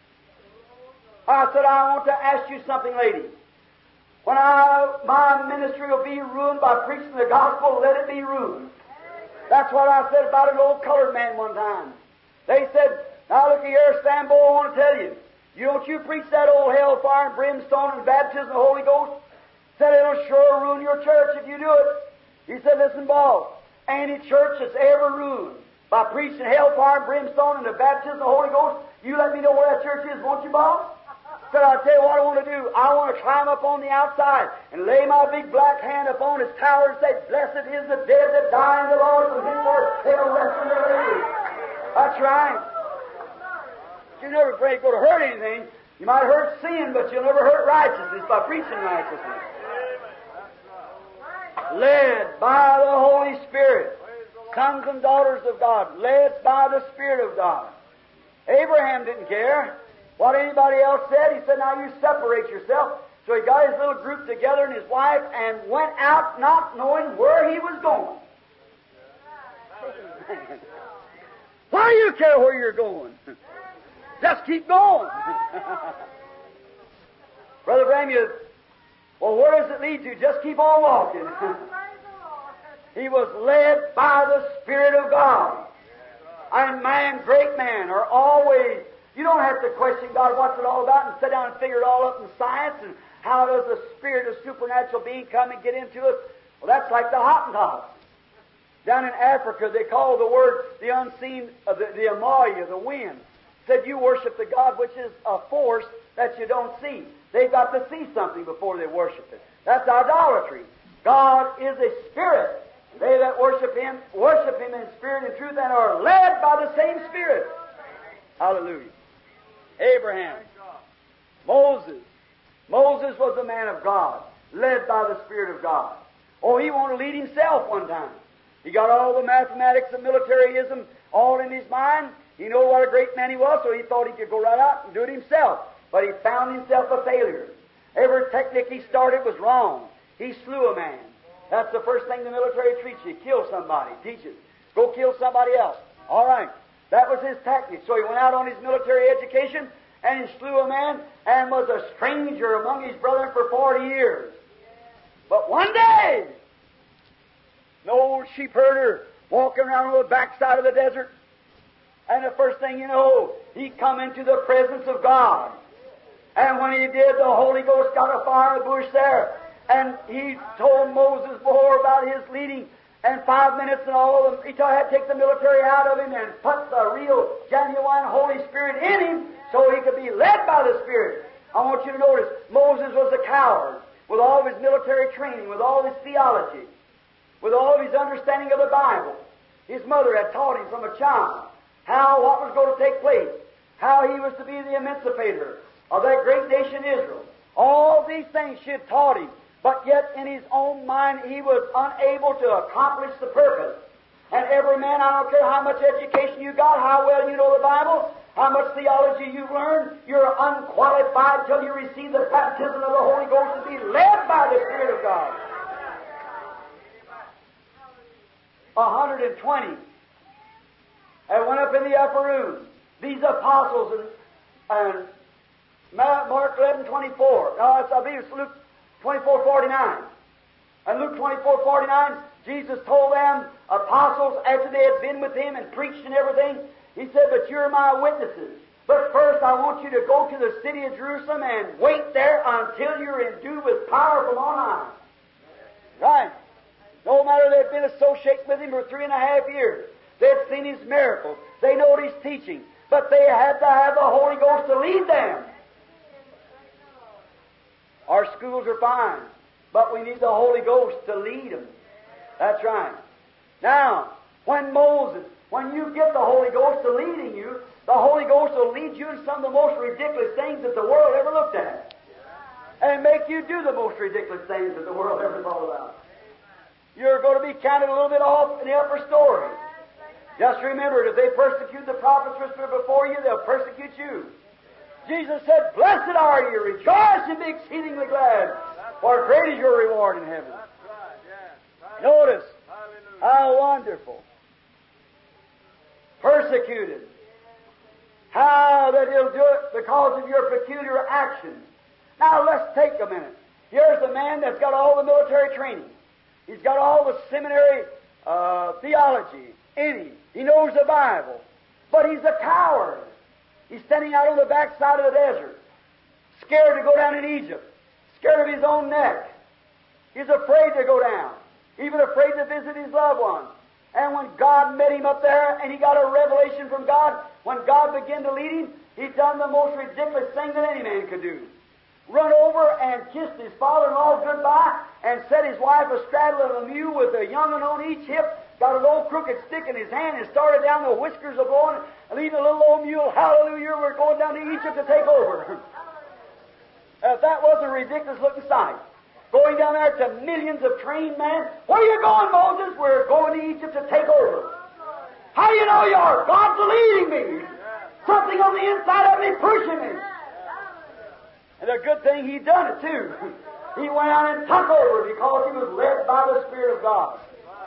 I said, I want to ask you something, lady. When my ministry will be ruined by preaching the gospel, let it be ruined. That's what I said about an old colored man one time. They said, now look here, Sambo, I want to tell you, don't you preach that old hellfire and brimstone and baptism of the Holy Ghost? Said it'll sure ruin your church if you do it. He said, listen, boss, any church that's ever ruined by preaching hellfire and brimstone and the baptism of the Holy Ghost, you let me know where that church is, won't you, boss? Said, I'll tell you what I want to do. I want to climb up on the outside and lay my big black hand upon his tower and say, blessed is the dead that die in the Lord, from henceforth they'll rest in their grave. That's right. You're never afraid to go to hurt anything. You might hurt sin, but you'll never hurt righteousness by preaching righteousness. Led by the Holy Spirit, sons and daughters of God, led by the Spirit of God. Abraham didn't care what anybody else said. He said, now you separate yourself. So he got his little group together and his wife and went out not knowing where he was going. Why do you care where you're going? Just keep going. Brother Branham, well, where does it lead to? Just keep on walking. He was led by the Spirit of God. And man, great men, are always, you don't have to question God, what's it all about, and sit down and figure it all up in science, and how does the Spirit of supernatural being come and get into us? Well, that's like the Hottentots. Down in Africa, they call the word the unseen, the Amaya, the wind. Said you worship the God which is a force that you don't see. They've got to see something before they worship it. That's idolatry. God is a spirit. They that worship Him in spirit and truth and are led by the same Spirit. Hallelujah. Abraham. Moses. Moses was a man of God, led by the Spirit of God. Oh, he wanted to lead himself one time. He got all the mathematics and militarism all in his mind. He knew what a great man he was, so he thought he could go right out and do it himself. But he found himself a failure. Every technique he started was wrong. He slew a man. That's the first thing the military treats you. Kill somebody. Teaches. Go kill somebody else. All right. That was his tactic. So he went out on his military education, and he slew a man and was a stranger among his brethren for 40 years. But one day, an old sheep herder walking around on the backside of the desert, and the first thing you know, he come into the presence of God. And when he did, the Holy Ghost got a fire in the bush there. And he told Moses more about his leading. And 5 minutes and all of them, he had to take the military out of him and put the real, genuine Holy Spirit in him so he could be led by the Spirit. I want you to notice, Moses was a coward with all of his military training, with all of his theology, with all of his understanding of the Bible. His mother had taught him from a child what was going to take place, how he was to be the emancipator of that great nation Israel. All these things she had taught him, but yet in his own mind he was unable to accomplish the purpose. And every man, I don't care how much education you got, how well you know the Bible, how much theology you've learned, you're unqualified till you receive the baptism of the Holy Ghost and be led by the Spirit of God. 120. And went up in the upper room. These apostles and Mark 11:24. No, I believe it's Luke 24:49. And Luke 24:49, Jesus told them, apostles, after they had been with him and preached and everything, he said, but you're my witnesses. But first I want you to go to the city of Jerusalem and wait there until you're endued with power from on high. Right. No matter they'd been associated with him for 3.5 years. They'd seen his miracles. They know his teaching. But they had to have the Holy Ghost to lead them. Our schools are fine, but we need the Holy Ghost to lead them. That's right. Now, when you get the Holy Ghost to leading you, the Holy Ghost will lead you in some of the most ridiculous things that the world ever looked at. And make you do the most ridiculous things that the world ever thought about. You're going to be counted a little bit off in the upper story. Just remember, if they persecute the prophets which were before you, they'll persecute you. Jesus said, blessed are you, rejoice and be exceedingly glad, for great is your reward in heaven. Notice how wonderful. Persecuted. How that he'll do it because of your peculiar actions. Now let's take a minute. Here's a man that's got all the military training. He's got all the seminary theology in him. He knows the Bible. But he's a coward. He's standing out on the backside of the desert, scared to go down in Egypt, scared of his own neck. He's afraid to go down, even afraid to visit his loved ones. And when God met him up there and he got a revelation from God, when God began to lead him, he done the most ridiculous thing that any man could do. Run over and kissed his father-in-law goodbye and set his wife astraddle of a mule with a young one on each hip, got an old crooked stick in his hand and started down the whiskers of blowing, leading a little old mule, hallelujah, we're going down to Egypt to take over. If that wasn't a ridiculous-looking sight. Going down there to millions of trained men. Where are you going, Moses? We're going to Egypt to take over. How do you know you are? God's leading me. Something on the inside of me pushing me. And a good thing he done it, too. He went out and took over because he was led by the Spirit of God.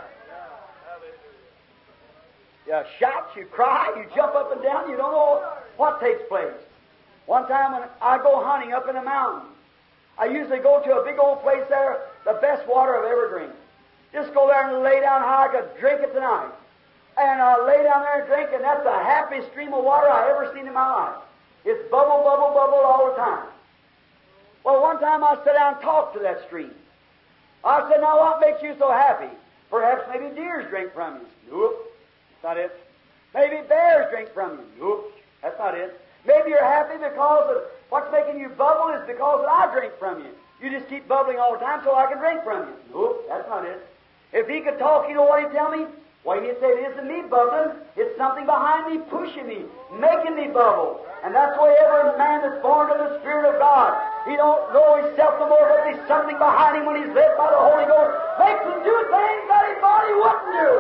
You shout, you cry, you jump up and down, you don't know what takes place. One time when I go hunting up in the mountains, I usually go to a big old place there, the best water I've ever drank. Just go there and lay down how I could drink it tonight. And I lay down there and drink, and that's the happiest stream of water I ever seen in my life. It's bubble, bubble, bubble all the time. Well, one time I sat down and talked to that stream. I said, now what makes you so happy? Perhaps maybe deers drink from you. Nope, that's not it. Maybe bears drink from you. Nope, that's not it. Maybe you're happy because of what's making you bubble is because I drink from you. You just keep bubbling all the time so I can drink from you. Nope, that's not it. If he could talk, you know what he'd tell me? Well, he'd say, it isn't me bubbling, it's something behind me pushing me, making me bubble. And that's why every man that's born of the Spirit of God, he don't know himself no more, but there's something behind him when he's led by the Holy Ghost, makes him do things that he thought he wouldn't do.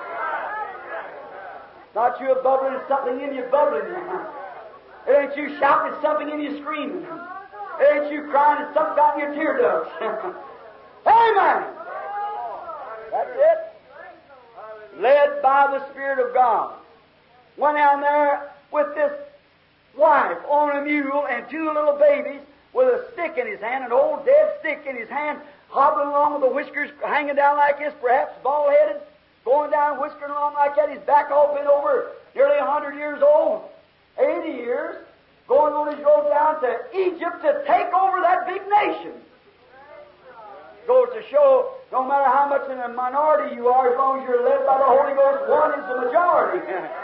Not you bubbling, it's something in you bubbling. It ain't you shouting, it's something in you screaming. It ain't you crying, it's something got in your tear ducts. Amen! That's it. Led by the Spirit of God. Went down there with this wife on a mule and two little babies with a stick in his hand, an old dead stick in his hand, hobbling along with the whiskers hanging down like this, perhaps bald-headed, going down, whiskering along like that, his back all bent over, nearly 100 years old, 80 years, going on his road down to Egypt to take over that big nation. Goes to show, no matter how much in a minority you are, as long as you're led by the Holy Ghost, one is the majority.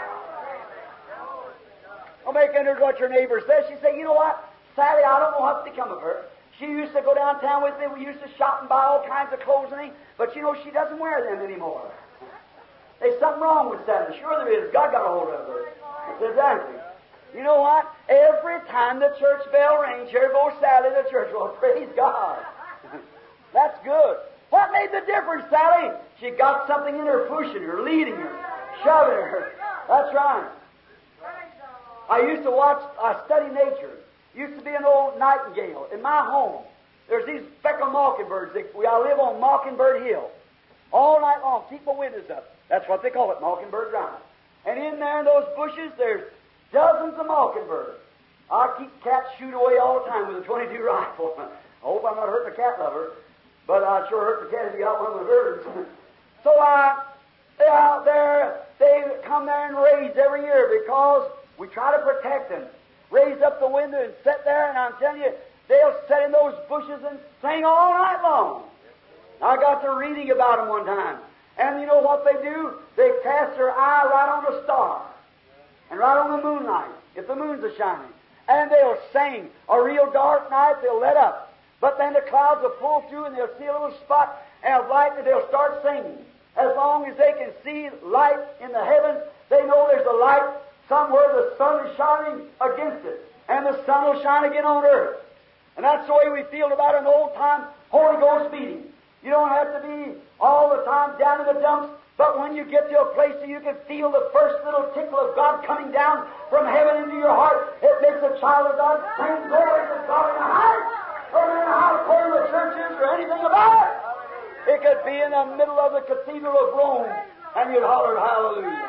Don't make any of what your neighbor says. She said, you know what, Sally, I don't know what's become of her. She used to go downtown with me. We used to shop and buy all kinds of clothes and things. But you know, she doesn't wear them anymore. There's something wrong with Sally. Sure there is. God got a hold of her. That's exactly. You know what? Every time the church bell rings, here goes Sally to church. Well, praise God. That's good. What made the difference, Sally? She got something in her, pushing her, leading her, shoving her. That's right. I study nature. Used to be an old nightingale in my home. There's these speckled mockingbirds. I live on Mockingbird Hill. All night long, keep my windows up. That's what they call it, Mockingbird Drive. And in there in those bushes, there's dozens of mockingbirds. I keep cats shoot away all the time with a .22 rifle. I hope I'm not hurting a cat lover, but I sure hurt the cat if he got one of the birds. So they're out there. They come there and raise every year because we try to protect them. Raise up the window and sit there, and I'm telling you, they'll sit in those bushes and sing all night long. I got to reading about them one time. And you know what they do? They cast their eye right on a star and right on the moonlight, if the moon's a-shining. And they'll sing. A real dark night, they'll let up. But then the clouds will pull through and they'll see a little spot of light and they'll start singing. As long as they can see light in the heavens, they know there's a light somewhere the sun is shining against it. And the sun will shine again on earth. And that's the way we feel about an old-time Holy Ghost meeting. You don't have to be all the time down in the dumps, but when you get to a place where you can feel the first little tickle of God coming down from heaven into your heart, it makes a child of God sing glory to God in the highest. No matter how cold the church is or anything about it. It could be in the middle of the Cathedral of Rome, and you'd holler, hallelujah.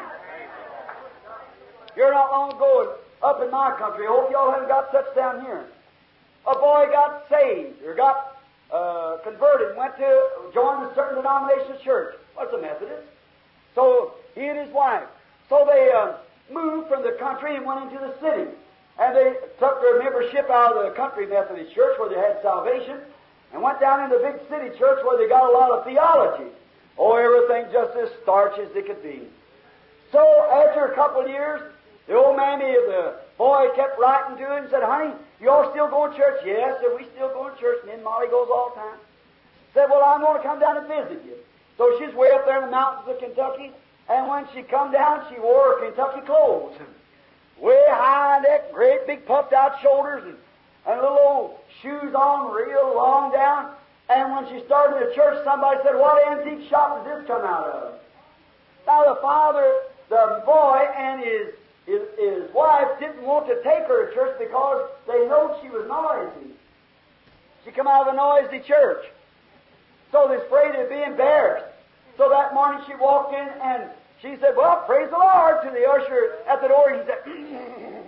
Here not long ago, up in my country, I hope y'all haven't got such down here. A boy got saved, or got converted, went to join a certain denominational church. What's a Methodist? So he and his wife. So they moved from the country and went into the city. And they took their membership out of the country Methodist church where they had salvation and went down into the big city church where they got a lot of theology. Oh, everything just as starch as it could be. So after a couple of years, the old mammy of the boy kept writing to him and said, honey, you all still going to church? Yes, said, we still going to church. And then Molly goes all the time. Said, well, I'm going to come down and visit you. So she's way up there in the mountains of Kentucky. And when she come down, she wore her Kentucky clothes. Way high neck, great big puffed out shoulders, and little old shoes on real long down. And when she started the church, somebody said, what antique shop does this come out of? Now the boy and his wife didn't want to take her to church because they know she was noisy. She come out of a noisy church. So they're afraid to be embarrassed. So that morning she walked in and she said, well, praise the Lord, to the usher at the door. And he said,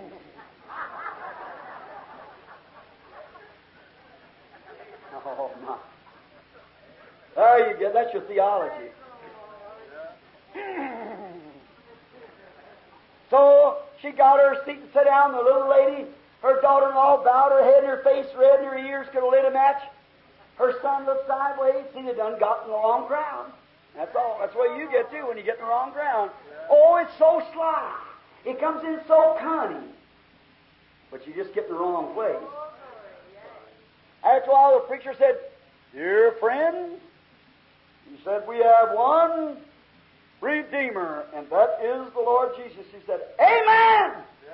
oh, my. There you go. That's your theology. So she got her seat and sat down. The little lady, her daughter-in-law, bowed her head and her face red and her ears could have lit a match. Her son looked sideways. See, they done got in the wrong crowd. That's all. That's what you get to when you get in the wrong ground. Oh, it's so sly. It comes in so cunning. But you just get in the wrong place. After a while, the preacher said, dear friends, he said, we have one Redeemer, and that is the Lord Jesus. He said, amen!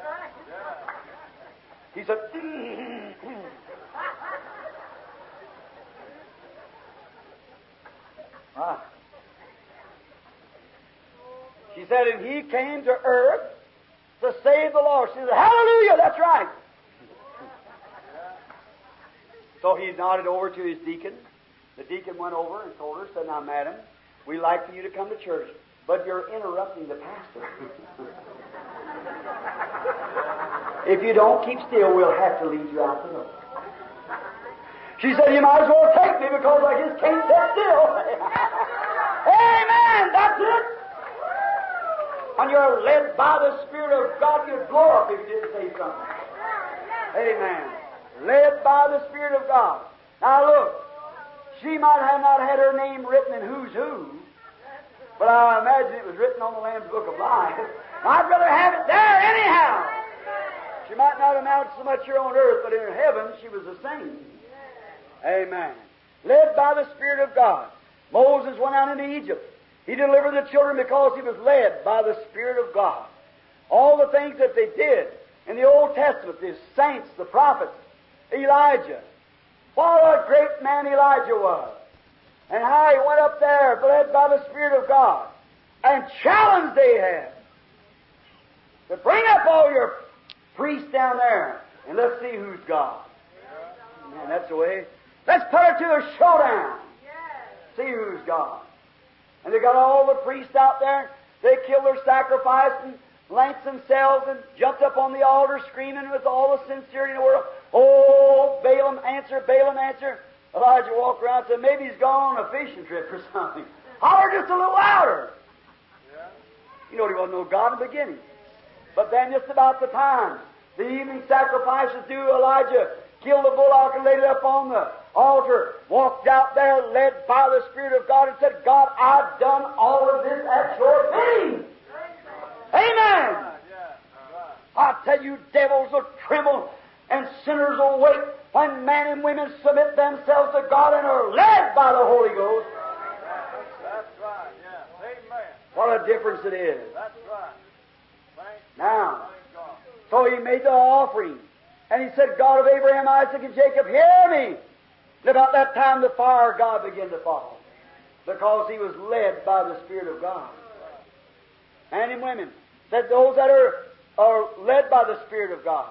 He said, ah. She said, and he came to earth to save the lost. She said, hallelujah, that's right. So he nodded over to his deacon. The deacon went over and told her, said, now, madam, we'd like for you to come to church, but you're interrupting the pastor. If you don't keep still, we'll have to lead you out the door. She said, you might as well take me because I just can't sit still. Amen, that's it. And you're led by the Spirit of God, you'd blow up if you didn't say something. Amen. Led by the Spirit of God. Now look, she might have not had her name written in Who's Who, but I imagine it was written on the Lamb's Book of Life. I'd rather have it there anyhow. She might not amount so much here on earth, but in heaven she was the same. Amen. Led by the Spirit of God. Moses went out into Egypt. He delivered the children because he was led by the Spirit of God. All the things that they did in the Old Testament, the saints, the prophets, Elijah. What a great man Elijah was. And how he went up there, led by the Spirit of God, and challenged Ahab to bring up all your priests down there, and let's see who's God. Man, that's the way. Let's put it to a showdown. See who's God. And they got all the priests out there. They killed their sacrifice and lanced themselves and jumped up on the altar screaming with all the sincerity in the world. Oh, Balaam, answer, Balaam, answer. Elijah walked around and said, maybe he's gone on a fishing trip or something. Holler just a little louder. You know, he wasn't no God in the beginning. But then just about the time the evening sacrifice was due, Elijah killed the bullock and laid it up on the altar, walked out there led by the Spirit of God and said, God, I've done all of this at your bidding. Amen. I tell you, devils will tremble and sinners will wait when men and women submit themselves to God and are led by the Holy Ghost. That's right, yeah. Amen. What a difference it is. That's right. Now, so he made the offering. And he said, God of Abraham, Isaac, and Jacob, hear me. And about that time the fire of God began to fall, because he was led by the Spirit of God. Men and women, that those that are led by the Spirit of God,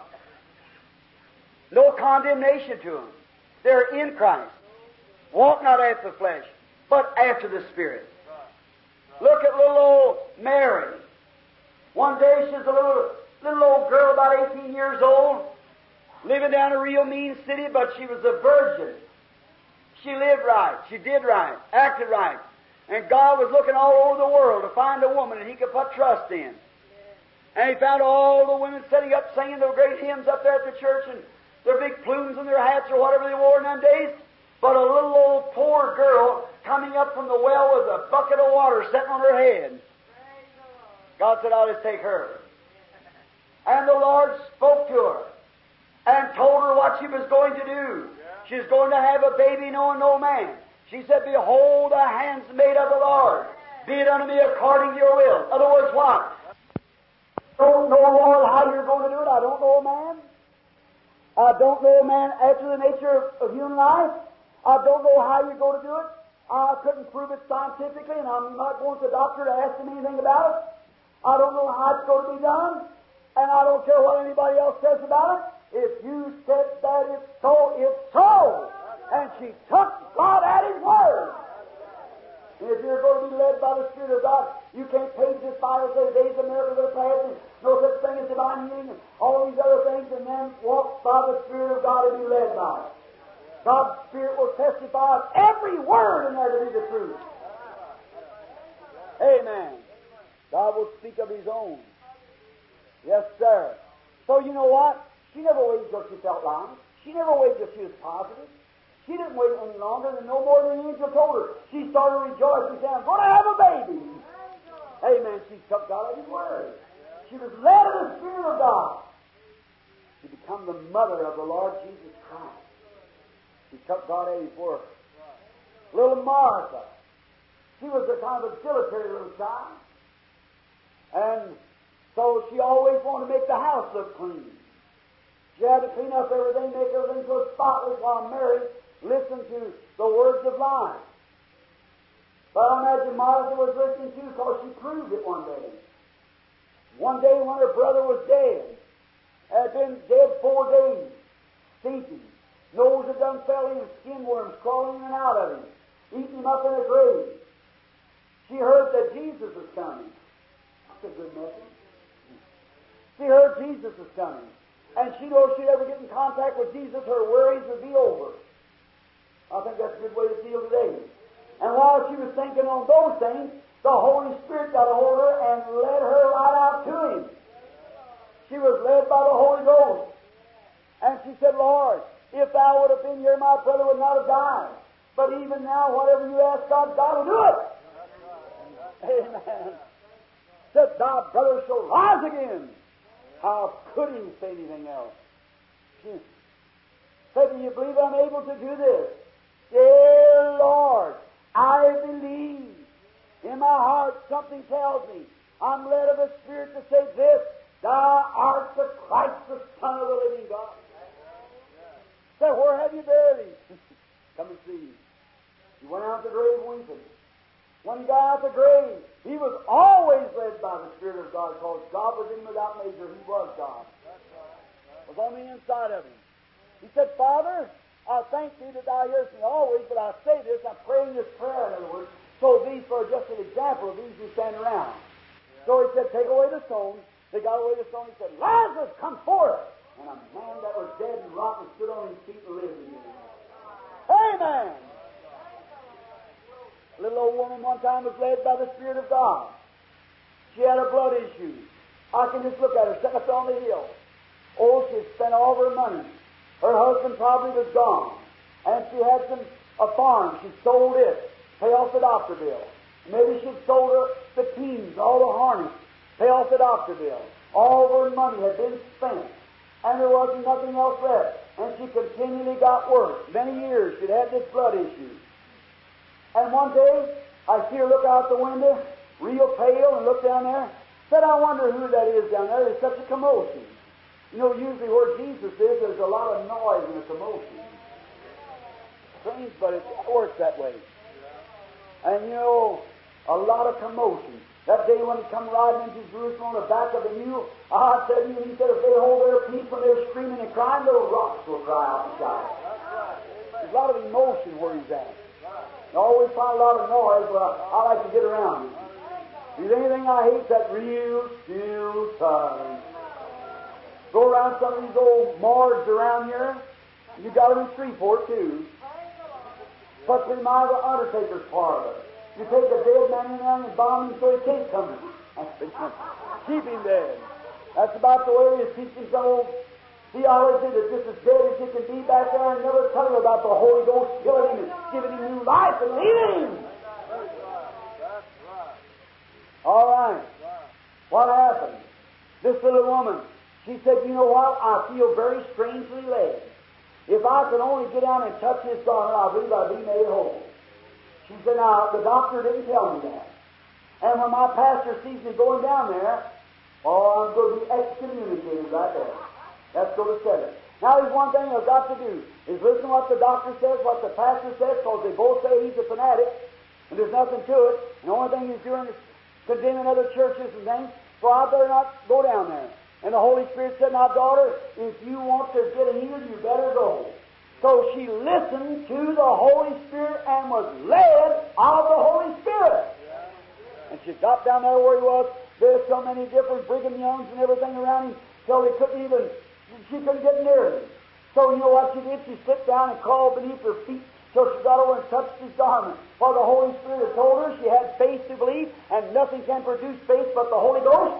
no condemnation to them. They're in Christ. Walk not after the flesh, but after the Spirit. Look at little old Mary. One day she's a little old girl, about 18 years old, living down a real mean city, but she was a virgin. She lived right. She did right. Acted right. And God was looking all over the world to find a woman that He could put trust in. And He found all the women sitting up singing their great hymns up there at the church and their big plumes in their hats or whatever they wore in them days. But a little old poor girl coming up from the well with a bucket of water sitting on her head. God said, I'll just take her. And the Lord spoke to her and told her what she was going to do. She's going to have a baby knowing no man. She said, behold, the handmaid of the Lord. Be it unto me according to your will. In other words, what? I don't know, Lord, how you're going to do it. I don't know a man. I don't know a man after the nature of human life. I don't know how you're going to do it. I couldn't prove it scientifically, and I'm not going to the doctor to ask him anything about it. I don't know how it's going to be done, and I don't care what anybody else says about it. If you said that it's so, it's so. And she took God at His word. And if you're going to be led by the Spirit of God, you can't page this Bible say days of miracles are past, and no such thing as divine healing, and all these other things, and then walk by the Spirit of God and be led by it. God's Spirit will testify of every word in there to be the truth. Amen. God will speak of His own. Yes, sir. So you know what? She never waited until she felt lying. She never waited until she was positive. She didn't wait any longer than no more than the angel told her. She started rejoicing, saying, I'm going to have a baby. Amen. She took God at His word. She was led of the Spirit of God. She became the mother of the Lord Jesus Christ. She took God at His word. Little Martha, she was a kind of a dilatory little child. And so she always wanted to make the house look clean. She had to clean up everything, make everything so spotless, while Mary listened to the words of life. But I imagine Martha was listening too, because she proved it one day. One day when her brother was dead, had been dead 4 days, stinking. Nose had done fell in, skin worms crawling in and out of him, eating him up in a grave. She heard that Jesus was coming. That's a good message. She heard Jesus was coming. And she knows if she'd ever get in contact with Jesus, her worries would be over. I think that's a good way to feel today. And while she was thinking on those things, the Holy Spirit got a hold of her and led her right out to Him. She was led by the Holy Ghost. And she said, Lord, if Thou would have been here, my brother would not have died. But even now, whatever you ask God, God will do it. Amen. Said, Thy brother shall rise again. How could He say anything else? She said, do you believe I'm able to do this? Dear Lord, I believe. In my heart, something tells me I'm led of the Spirit to say this: Thou art the Christ, the Son of the living God. Say, where have you buried him? Come and see. He went out the grave weeping. When he got out the grave, he was always led by the Spirit of God, because God was in him without measure. He was God. It was on the inside of him. He said, Father, I thank Thee that Thou hearest me always, but I say this, I'm praying this prayer, in other words, so these are just an example of these who stand around. So he said, take away the stone. They got away the stone. He said, Lazarus, come forth. And a man that was dead and rotten stood on his feet and lived again. Amen. A little old woman one time was led by the Spirit of God. She had a blood issue. I can just look at her sitting up on the hill. Oh, she had spent all of her money. Her husband probably was gone. And she had a farm. She sold it, pay off the doctor bill. Maybe she'd sold her the teams, all the harness, pay off the doctor bill. All of her money had been spent, and there wasn't nothing else left. And she continually got worse. Many years she'd had this blood issue. And one day, I see her look out the window, real pale, and look down there. Said, I wonder who that is down there. There's such a commotion. You know, usually where Jesus is, there's a lot of noise and a commotion. Strange, but it works that way. And you know, a lot of commotion. That day when he come riding into Jerusalem on the back of a mule, I tell you, he said, if they hold their peace when they're screaming and crying, the rocks will cry out and shout. There's a lot of emotion where he's at. I always find a lot of noise, but I like to get around it. If there's anything I hate, that real still silence. Go around some of these old morgues around here. You got them in Freeport, too. But remind the undertaker's parlor. You take a dead man in there and bomb him so he can't come in. Keep him dead. That's about the way he's teaching some old theology that just as dead as he can be back there and never tell him about the Holy Ghost killing him and giving him new life and leading him. That's right. All right. What happened? This little woman, she said, you know what? I feel very strangely led. If I could only get down and touch his garment, I believe I'd be made whole. She said, now, the doctor didn't tell me that. And when my pastor sees me going down there, oh, I'm going to be excommunicated right there. Let's go to 7. Now, there's one thing I've got to do, is listen to what the doctor says, what the pastor says, because they both say he's a fanatic, and there's nothing to it. And the only thing he's doing is condemning other churches and things, so I better not go down there. And the Holy Spirit said, now, daughter, if you want to get healed, you better go. So she listened to the Holy Spirit and was led of the Holy Spirit. And she got down there where he was. There's so many different Brigham Youngs and everything around him, so she couldn't get near him. So you know what she did? She slipped down and crawled beneath her feet till she got over and touched his garment. For the Holy Spirit had told her she had faith to believe, and nothing can produce faith but the Holy Ghost.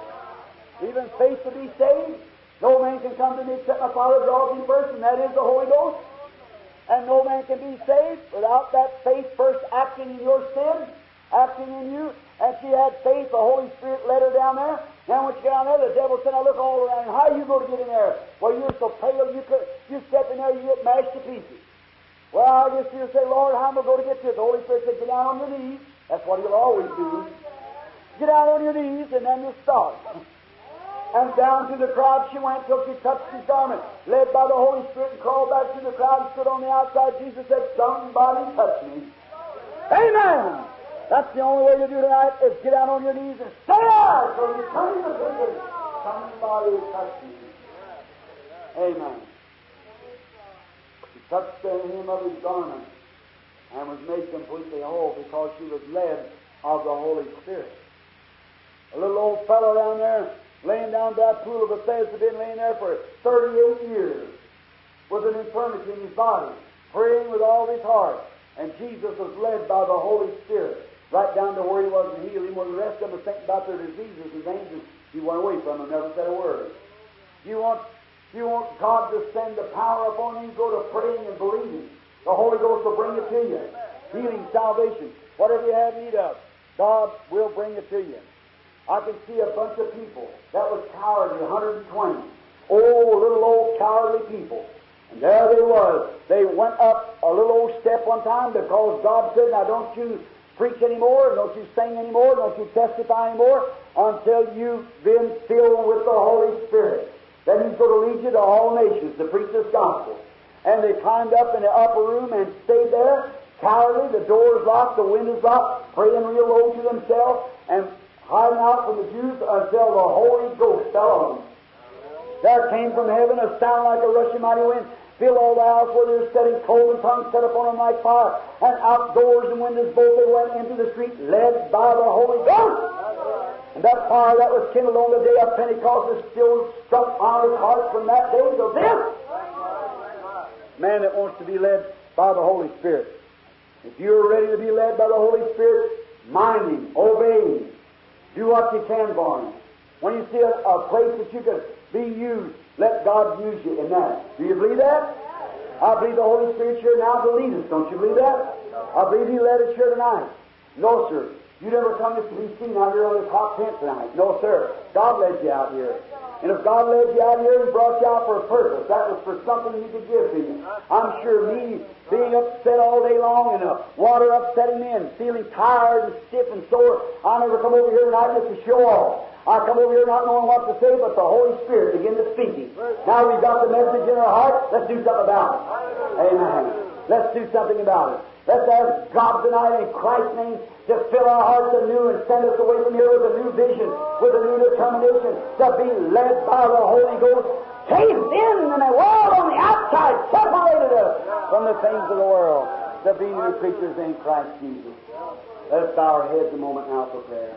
Even faith to be saved. No man can come to me except my Father draws him first, and that is the Holy Ghost. And no man can be saved without that faith first acting in your sin, acting in you. And she had faith, the Holy Spirit led her down there. Now when she got down there, the devil said, I look all around you. How are you going to get in there? Well, you're so pale, you step in there, you get mashed to pieces. Well, I guess you'll say, Lord, how am I going to get to it? The Holy Spirit said, get down on your knees. That's what he'll always do. Get down on your knees, and then you'll start. And down through the crowd she went till she touched his garment, led by the Holy Spirit, and crawled back through the crowd and stood on the outside. Jesus said, somebody touch me. Amen! That's the only way to do it tonight, is get down on your knees and stay out. So you come to the picture, somebody touch me. Amen. She touched the hem of his garment and was made completely whole because she was led of the Holy Spirit. A little old fellow down there, laying down that pool of Bethesda, been laying there for 38 years with an infirmity in his body, praying with all his heart. And Jesus was led by the Holy Spirit right down to where he was and healed him, where the rest of them were thinking about their diseases and things, and he went away from them, never said a word. You want God to send the power upon you, go to praying and believing. The Holy Ghost will bring it to you. Healing, salvation, whatever you have need of, God will bring it to you. I can see a bunch of people that was cowardly, 120. Oh, little old cowardly people. And there they was. They went up a little old step one time because God said, now don't you preach anymore, don't you sing anymore, don't you testify anymore until you've been filled with the Holy Spirit. Then He's going to lead you to all nations to preach this gospel. And they climbed up in the upper room and stayed there, cowardly, the doors locked, the windows locked, praying real low to themselves and hiding out from the Jews until the Holy Ghost fell on them. There came from heaven a sound like a rushing mighty wind, filled all the house where they were sitting, cloven tongues set upon them like fire, and outdoors and windows both they went into the street, led by the Holy Ghost. And that fire that was kindled on the day of Pentecost is still struck on his heart from that day to this. Man that wants to be led by the Holy Spirit. If you're ready to be led by the Holy Spirit, mind Him, obey Him, do what you can for Him. When you see a place that you can be used, let God use you in that. Do you believe that? I believe the Holy Spirit's here now to lead us. Don't you believe that? I believe He led us here tonight. No, sir. You never come just to be seen out here on this hot tent tonight. No, sir. God led you out here. And if God led you out here, He brought you out for a purpose. That was for something He could give to you. I'm sure me being upset all day long and water upsetting me and feeling tired and stiff and sore, I never come over here tonight just to show off. I come over here not knowing what to say, but the Holy Spirit began to speak to me. Now we've got the message in our heart, let's do something about it. Amen. Let's do something about it. Let's ask God tonight in Christ's name to fill our hearts anew and send us away from here with a new vision, with a new determination to be led by the Holy Ghost. Caved in and the world on the outside separated us from the things of the world to be new creatures in Christ Jesus. Let us bow our heads a moment now for prayer.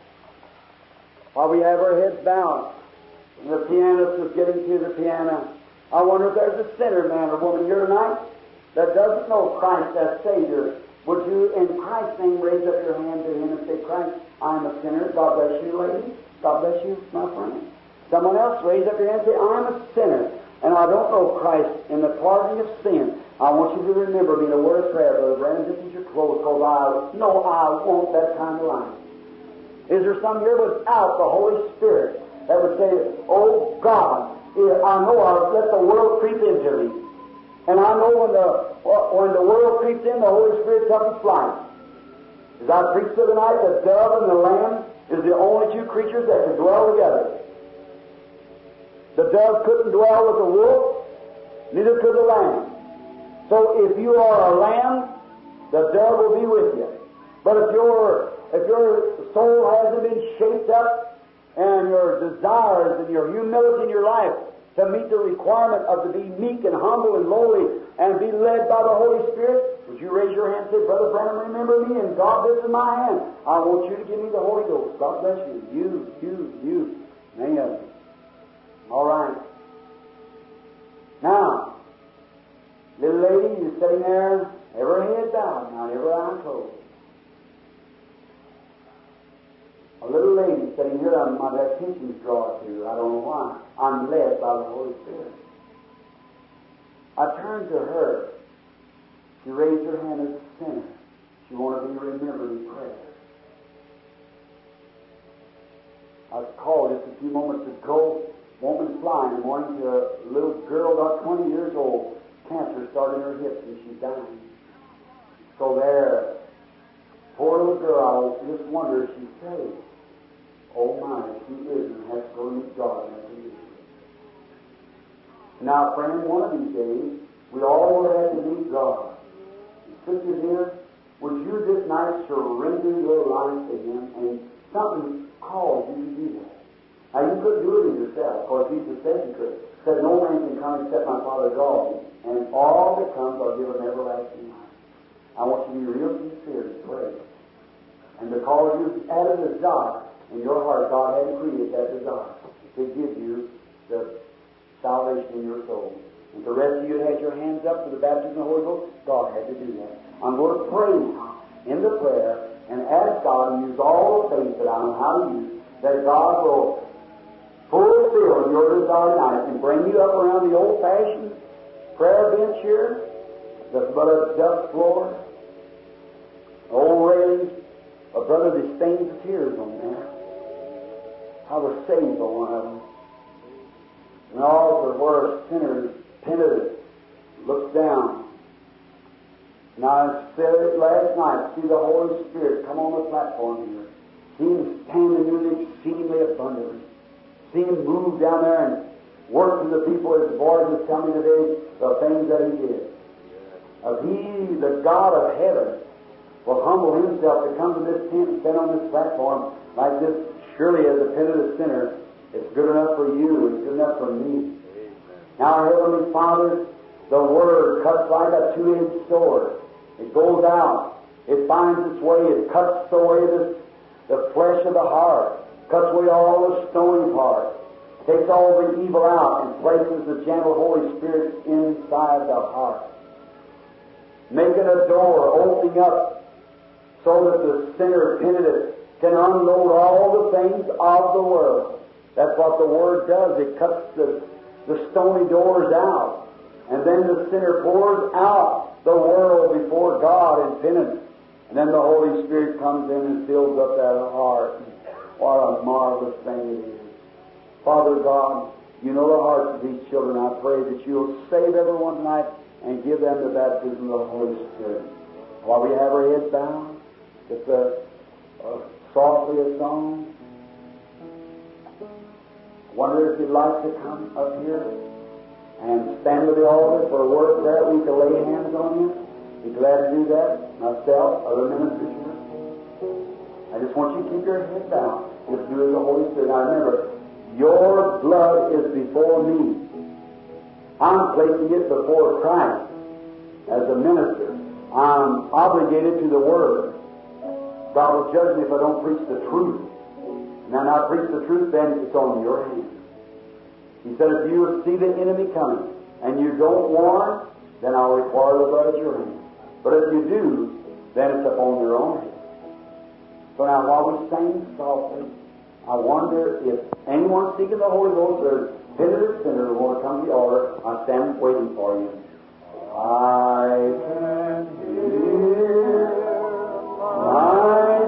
While we have our heads bowed, and the pianist is getting to the piano, I wonder if there's a sinner man or woman here tonight that doesn't know Christ as Savior. Would you, in Christ's name, raise up your hand to Him and say, Christ, I'm a sinner. God bless you, lady. God bless you, my friend. Someone else, raise up your hand and say, I'm a sinner, and I don't know Christ in the pardoning of sin. I want you to remember me in a word of prayer, Brother Brandon, just as you're close, because I know I want that kind of life. Is there some here without the Holy Spirit that would say, oh, God, I know I've let the world creep into me. And I know when the world creeps in, the Holy Spirit took its flight. As I preached the other night, the dove and the lamb is the only two creatures that can dwell together. The dove couldn't dwell with the wolf, neither could the lamb. So if you are a lamb, the dove will be with you. But if your soul hasn't been shaped up, and your desires and your humility in your life to meet the requirement of to be meek and humble and lowly and be led by the Holy Spirit, would you raise your hand and say, Brother Branham, remember me, and God, this is my hand. I want you to give me the Holy Ghost. God bless you. You. Amen. All right. Now, little lady, you're sitting there, every head bowed, now every eye closed. A little lady sitting here, my attention's drawn to. I don't know why. I'm led by the Holy Spirit. I turned to her. She raised her hand as a sinner. She wanted me to remember in prayer. I was called just a few moments ago, woman flying in the morning, to a little girl about 20 years old. Cancer started in her hips and she's dying. So there, poor little girl, I just wonder if she's saved. Oh my, she isn't, has to go to meet God in that condition. Now, friend, one of these days, we all will have to meet God. Sister dear, would you this night surrender your life to Him, and something calls you to do that? Now, you couldn't do it in yourself, because Jesus said you could. Said, no man can come except my Father draws him, and all that comes I'll give him everlasting life. I want you to be real sincere to pray. And because you've had a desire in your heart, God had to create that desire to give you the salvation in your soul. And the rest of you that had your hands up for the baptism of the Holy Ghost, God had to do that. I'm going to pray now in the prayer and ask God to use all the faith that I know how to use, that God will fulfill your desire tonight and bring you up around the old-fashioned prayer bench here, the dust floor, old railings. A brother that stains the tears on there. I was saved by one of them. And also where a sinner is penitent, looks down. And I said it last night, see the Holy Spirit come on the platform here. See Him stand and do exceedingly abundantly. See Him move down there and work to the people as boys was telling me today, the things that He did. Of He, the God of heaven, will humble Himself to come to this tent and stand on this platform like this, surely as a penitent sinner, it's good enough for you, it's good enough for me. Amen. Now, our Heavenly Father, the Word cuts like a two-edged sword. It goes out, it finds its way, it cuts away the flesh of the heart, cuts away all the stony part, takes all the evil out, and places the gentle Holy Spirit inside the heart, making a door, opening up, so that the sinner penitent can unload all the things of the world. That's what the Word does. It cuts the stony doors out. And then the sinner pours out the world before God in penance. And then the Holy Spirit comes in and fills up that heart. What a marvelous thing it is. Father God, You know the hearts of these children. I pray that You'll save everyone tonight and give them the baptism of the Holy Spirit. While we have our heads bowed, just softly a song. Wonder if you'd like to come up here and stand with the altar for a word of prayer. We can lay hands on you. Be glad to do that. Myself, other ministers here. I just want you to keep your head down. Just do as the Holy Spirit. Now remember, your blood is before me. I'm placing it before Christ as a minister. I'm obligated to the Word. God will judge me if I don't preach the truth. And then I preach the truth, then it's on your hands. He said, if you see the enemy coming and you don't warn, then I'll require the blood at your hand. But if you do, then it's upon your own hand. So now while we sing softly, I wonder if anyone seeking the Holy Ghost or penitent sinner who want to come to the altar, I stand waiting for you. I can hear my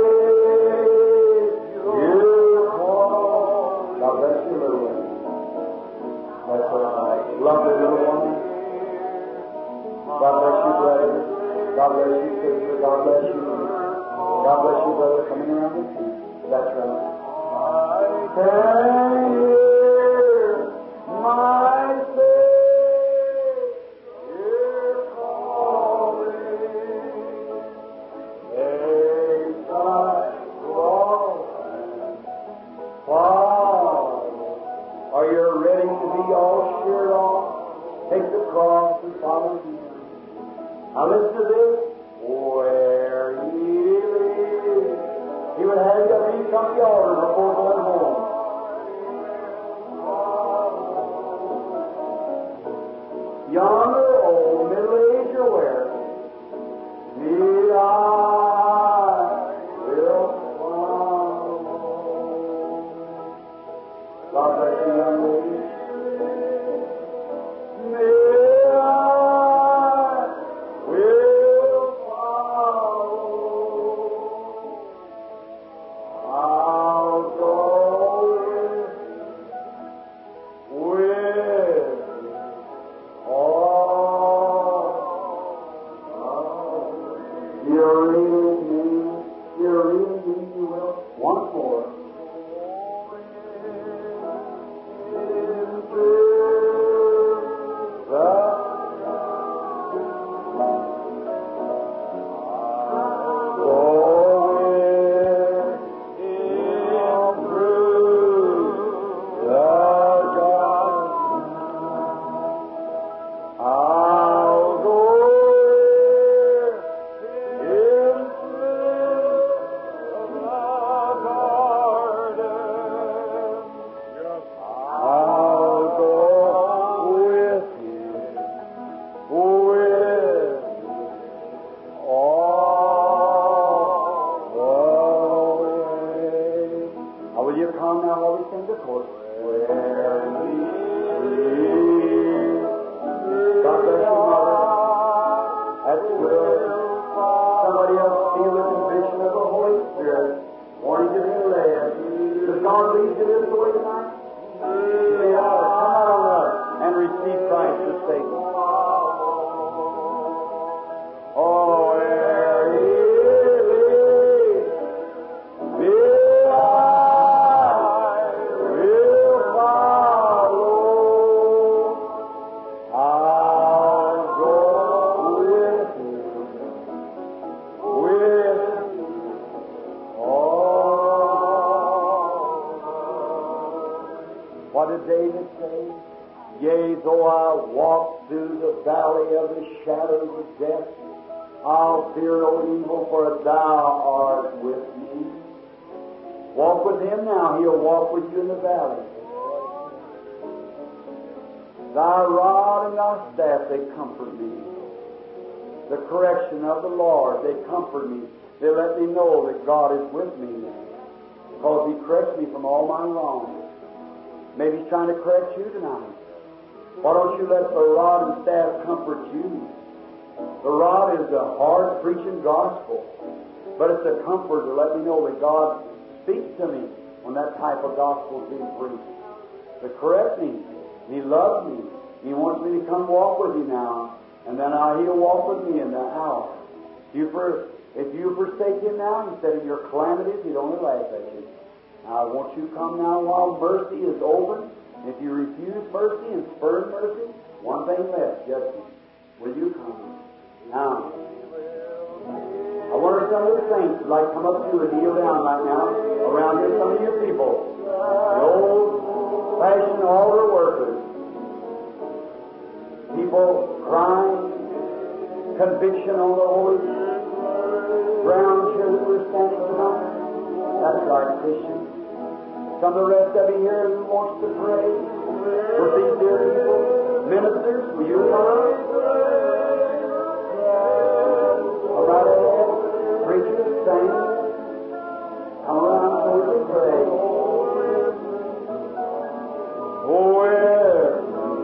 Savior call. God bless you, little one. That's a lovely little woman. God bless you, brother. God bless you, sister. God bless you. God bless you, brother, coming around the tent. That's right. I can hear my Savior calling. Take thy cross and follow. Are you ready to be all sheared off? Take the cross and follow Him. Now listen to this. Where He lives, He would have you read from the altar before going home. Young or old, middle age or where, need I will follow. God bless you, young lady. Need I will follow. I'll go did David say? Yea, though I walk through the valley of the shadows of death, I'll fear no evil, for thou art with me. Walk with Him now. He'll walk with you in the valley. Thy rod and thy staff, they comfort me. The correction of the Lord, they comfort me. They let me know that God is with me, because He corrects me from all my wrongs. Maybe He's trying to correct you tonight. Why don't you let the rod and staff comfort you? The rod is the hard preaching gospel, but it's a comfort to let me know that God speaks to me when that type of gospel is being preached. To correct me. He loves me. He wants me to come walk with Him now, and then He'll walk with me in the hour. If you forsake Him now, He said in your calamities, He'd only laugh at you. Now, won't you come now while mercy is open? If you refuse mercy and spurn mercy, one thing left, judgment. Will you come? Now, I wonder if some of the saints would like to come up to you and kneel down right now around here, some of you people, the old-fashioned altar workers, people crying, conviction on the holy ground here that we're standing tonight. That's right, Christians. Some of the rest of you here who wants to pray with these dear people, ministers, will you come? All right ahead. Preachers, saints, come around so we can pray. Oh, yeah.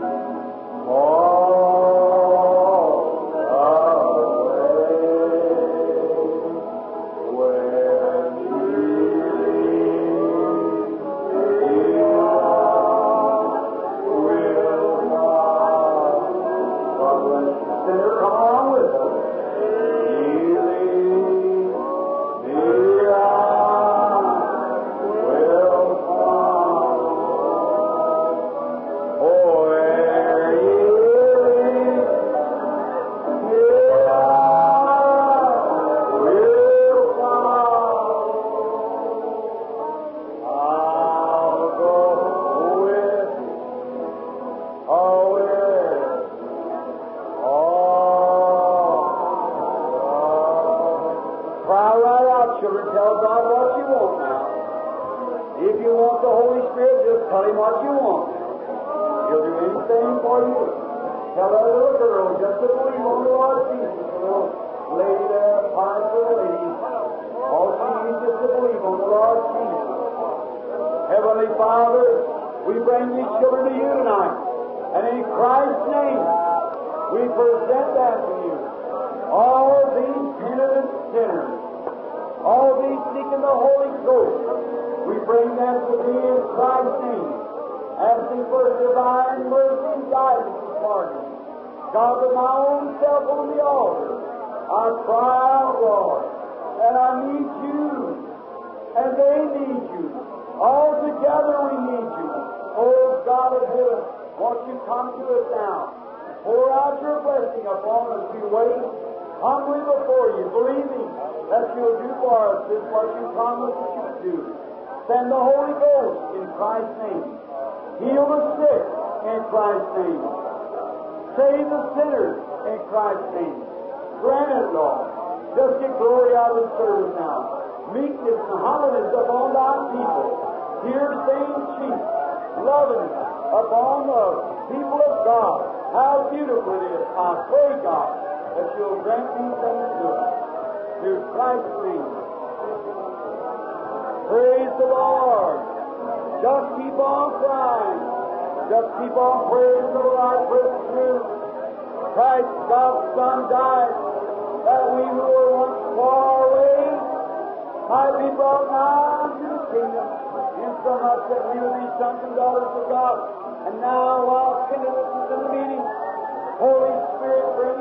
Send the Holy Ghost in Christ's name. Heal the sick in Christ's name. Save the sinners in Christ's name. Grant it, Lord. Just get glory out of the service now. Meekness and humbleness upon thy people. Here saying chief, loving upon the people of God. How beautiful it is. I pray, God, that you'll grant these things to us. Through Christ's name. Praise the Lord. Just keep on crying. Just keep on praying till the light breaks through. Christ, God's Son, died that we who were once far away might be brought nigh unto the kingdom, insomuch that we would be sons and daughters of God. And now, while attendance is in the meeting, Holy Spirit, bring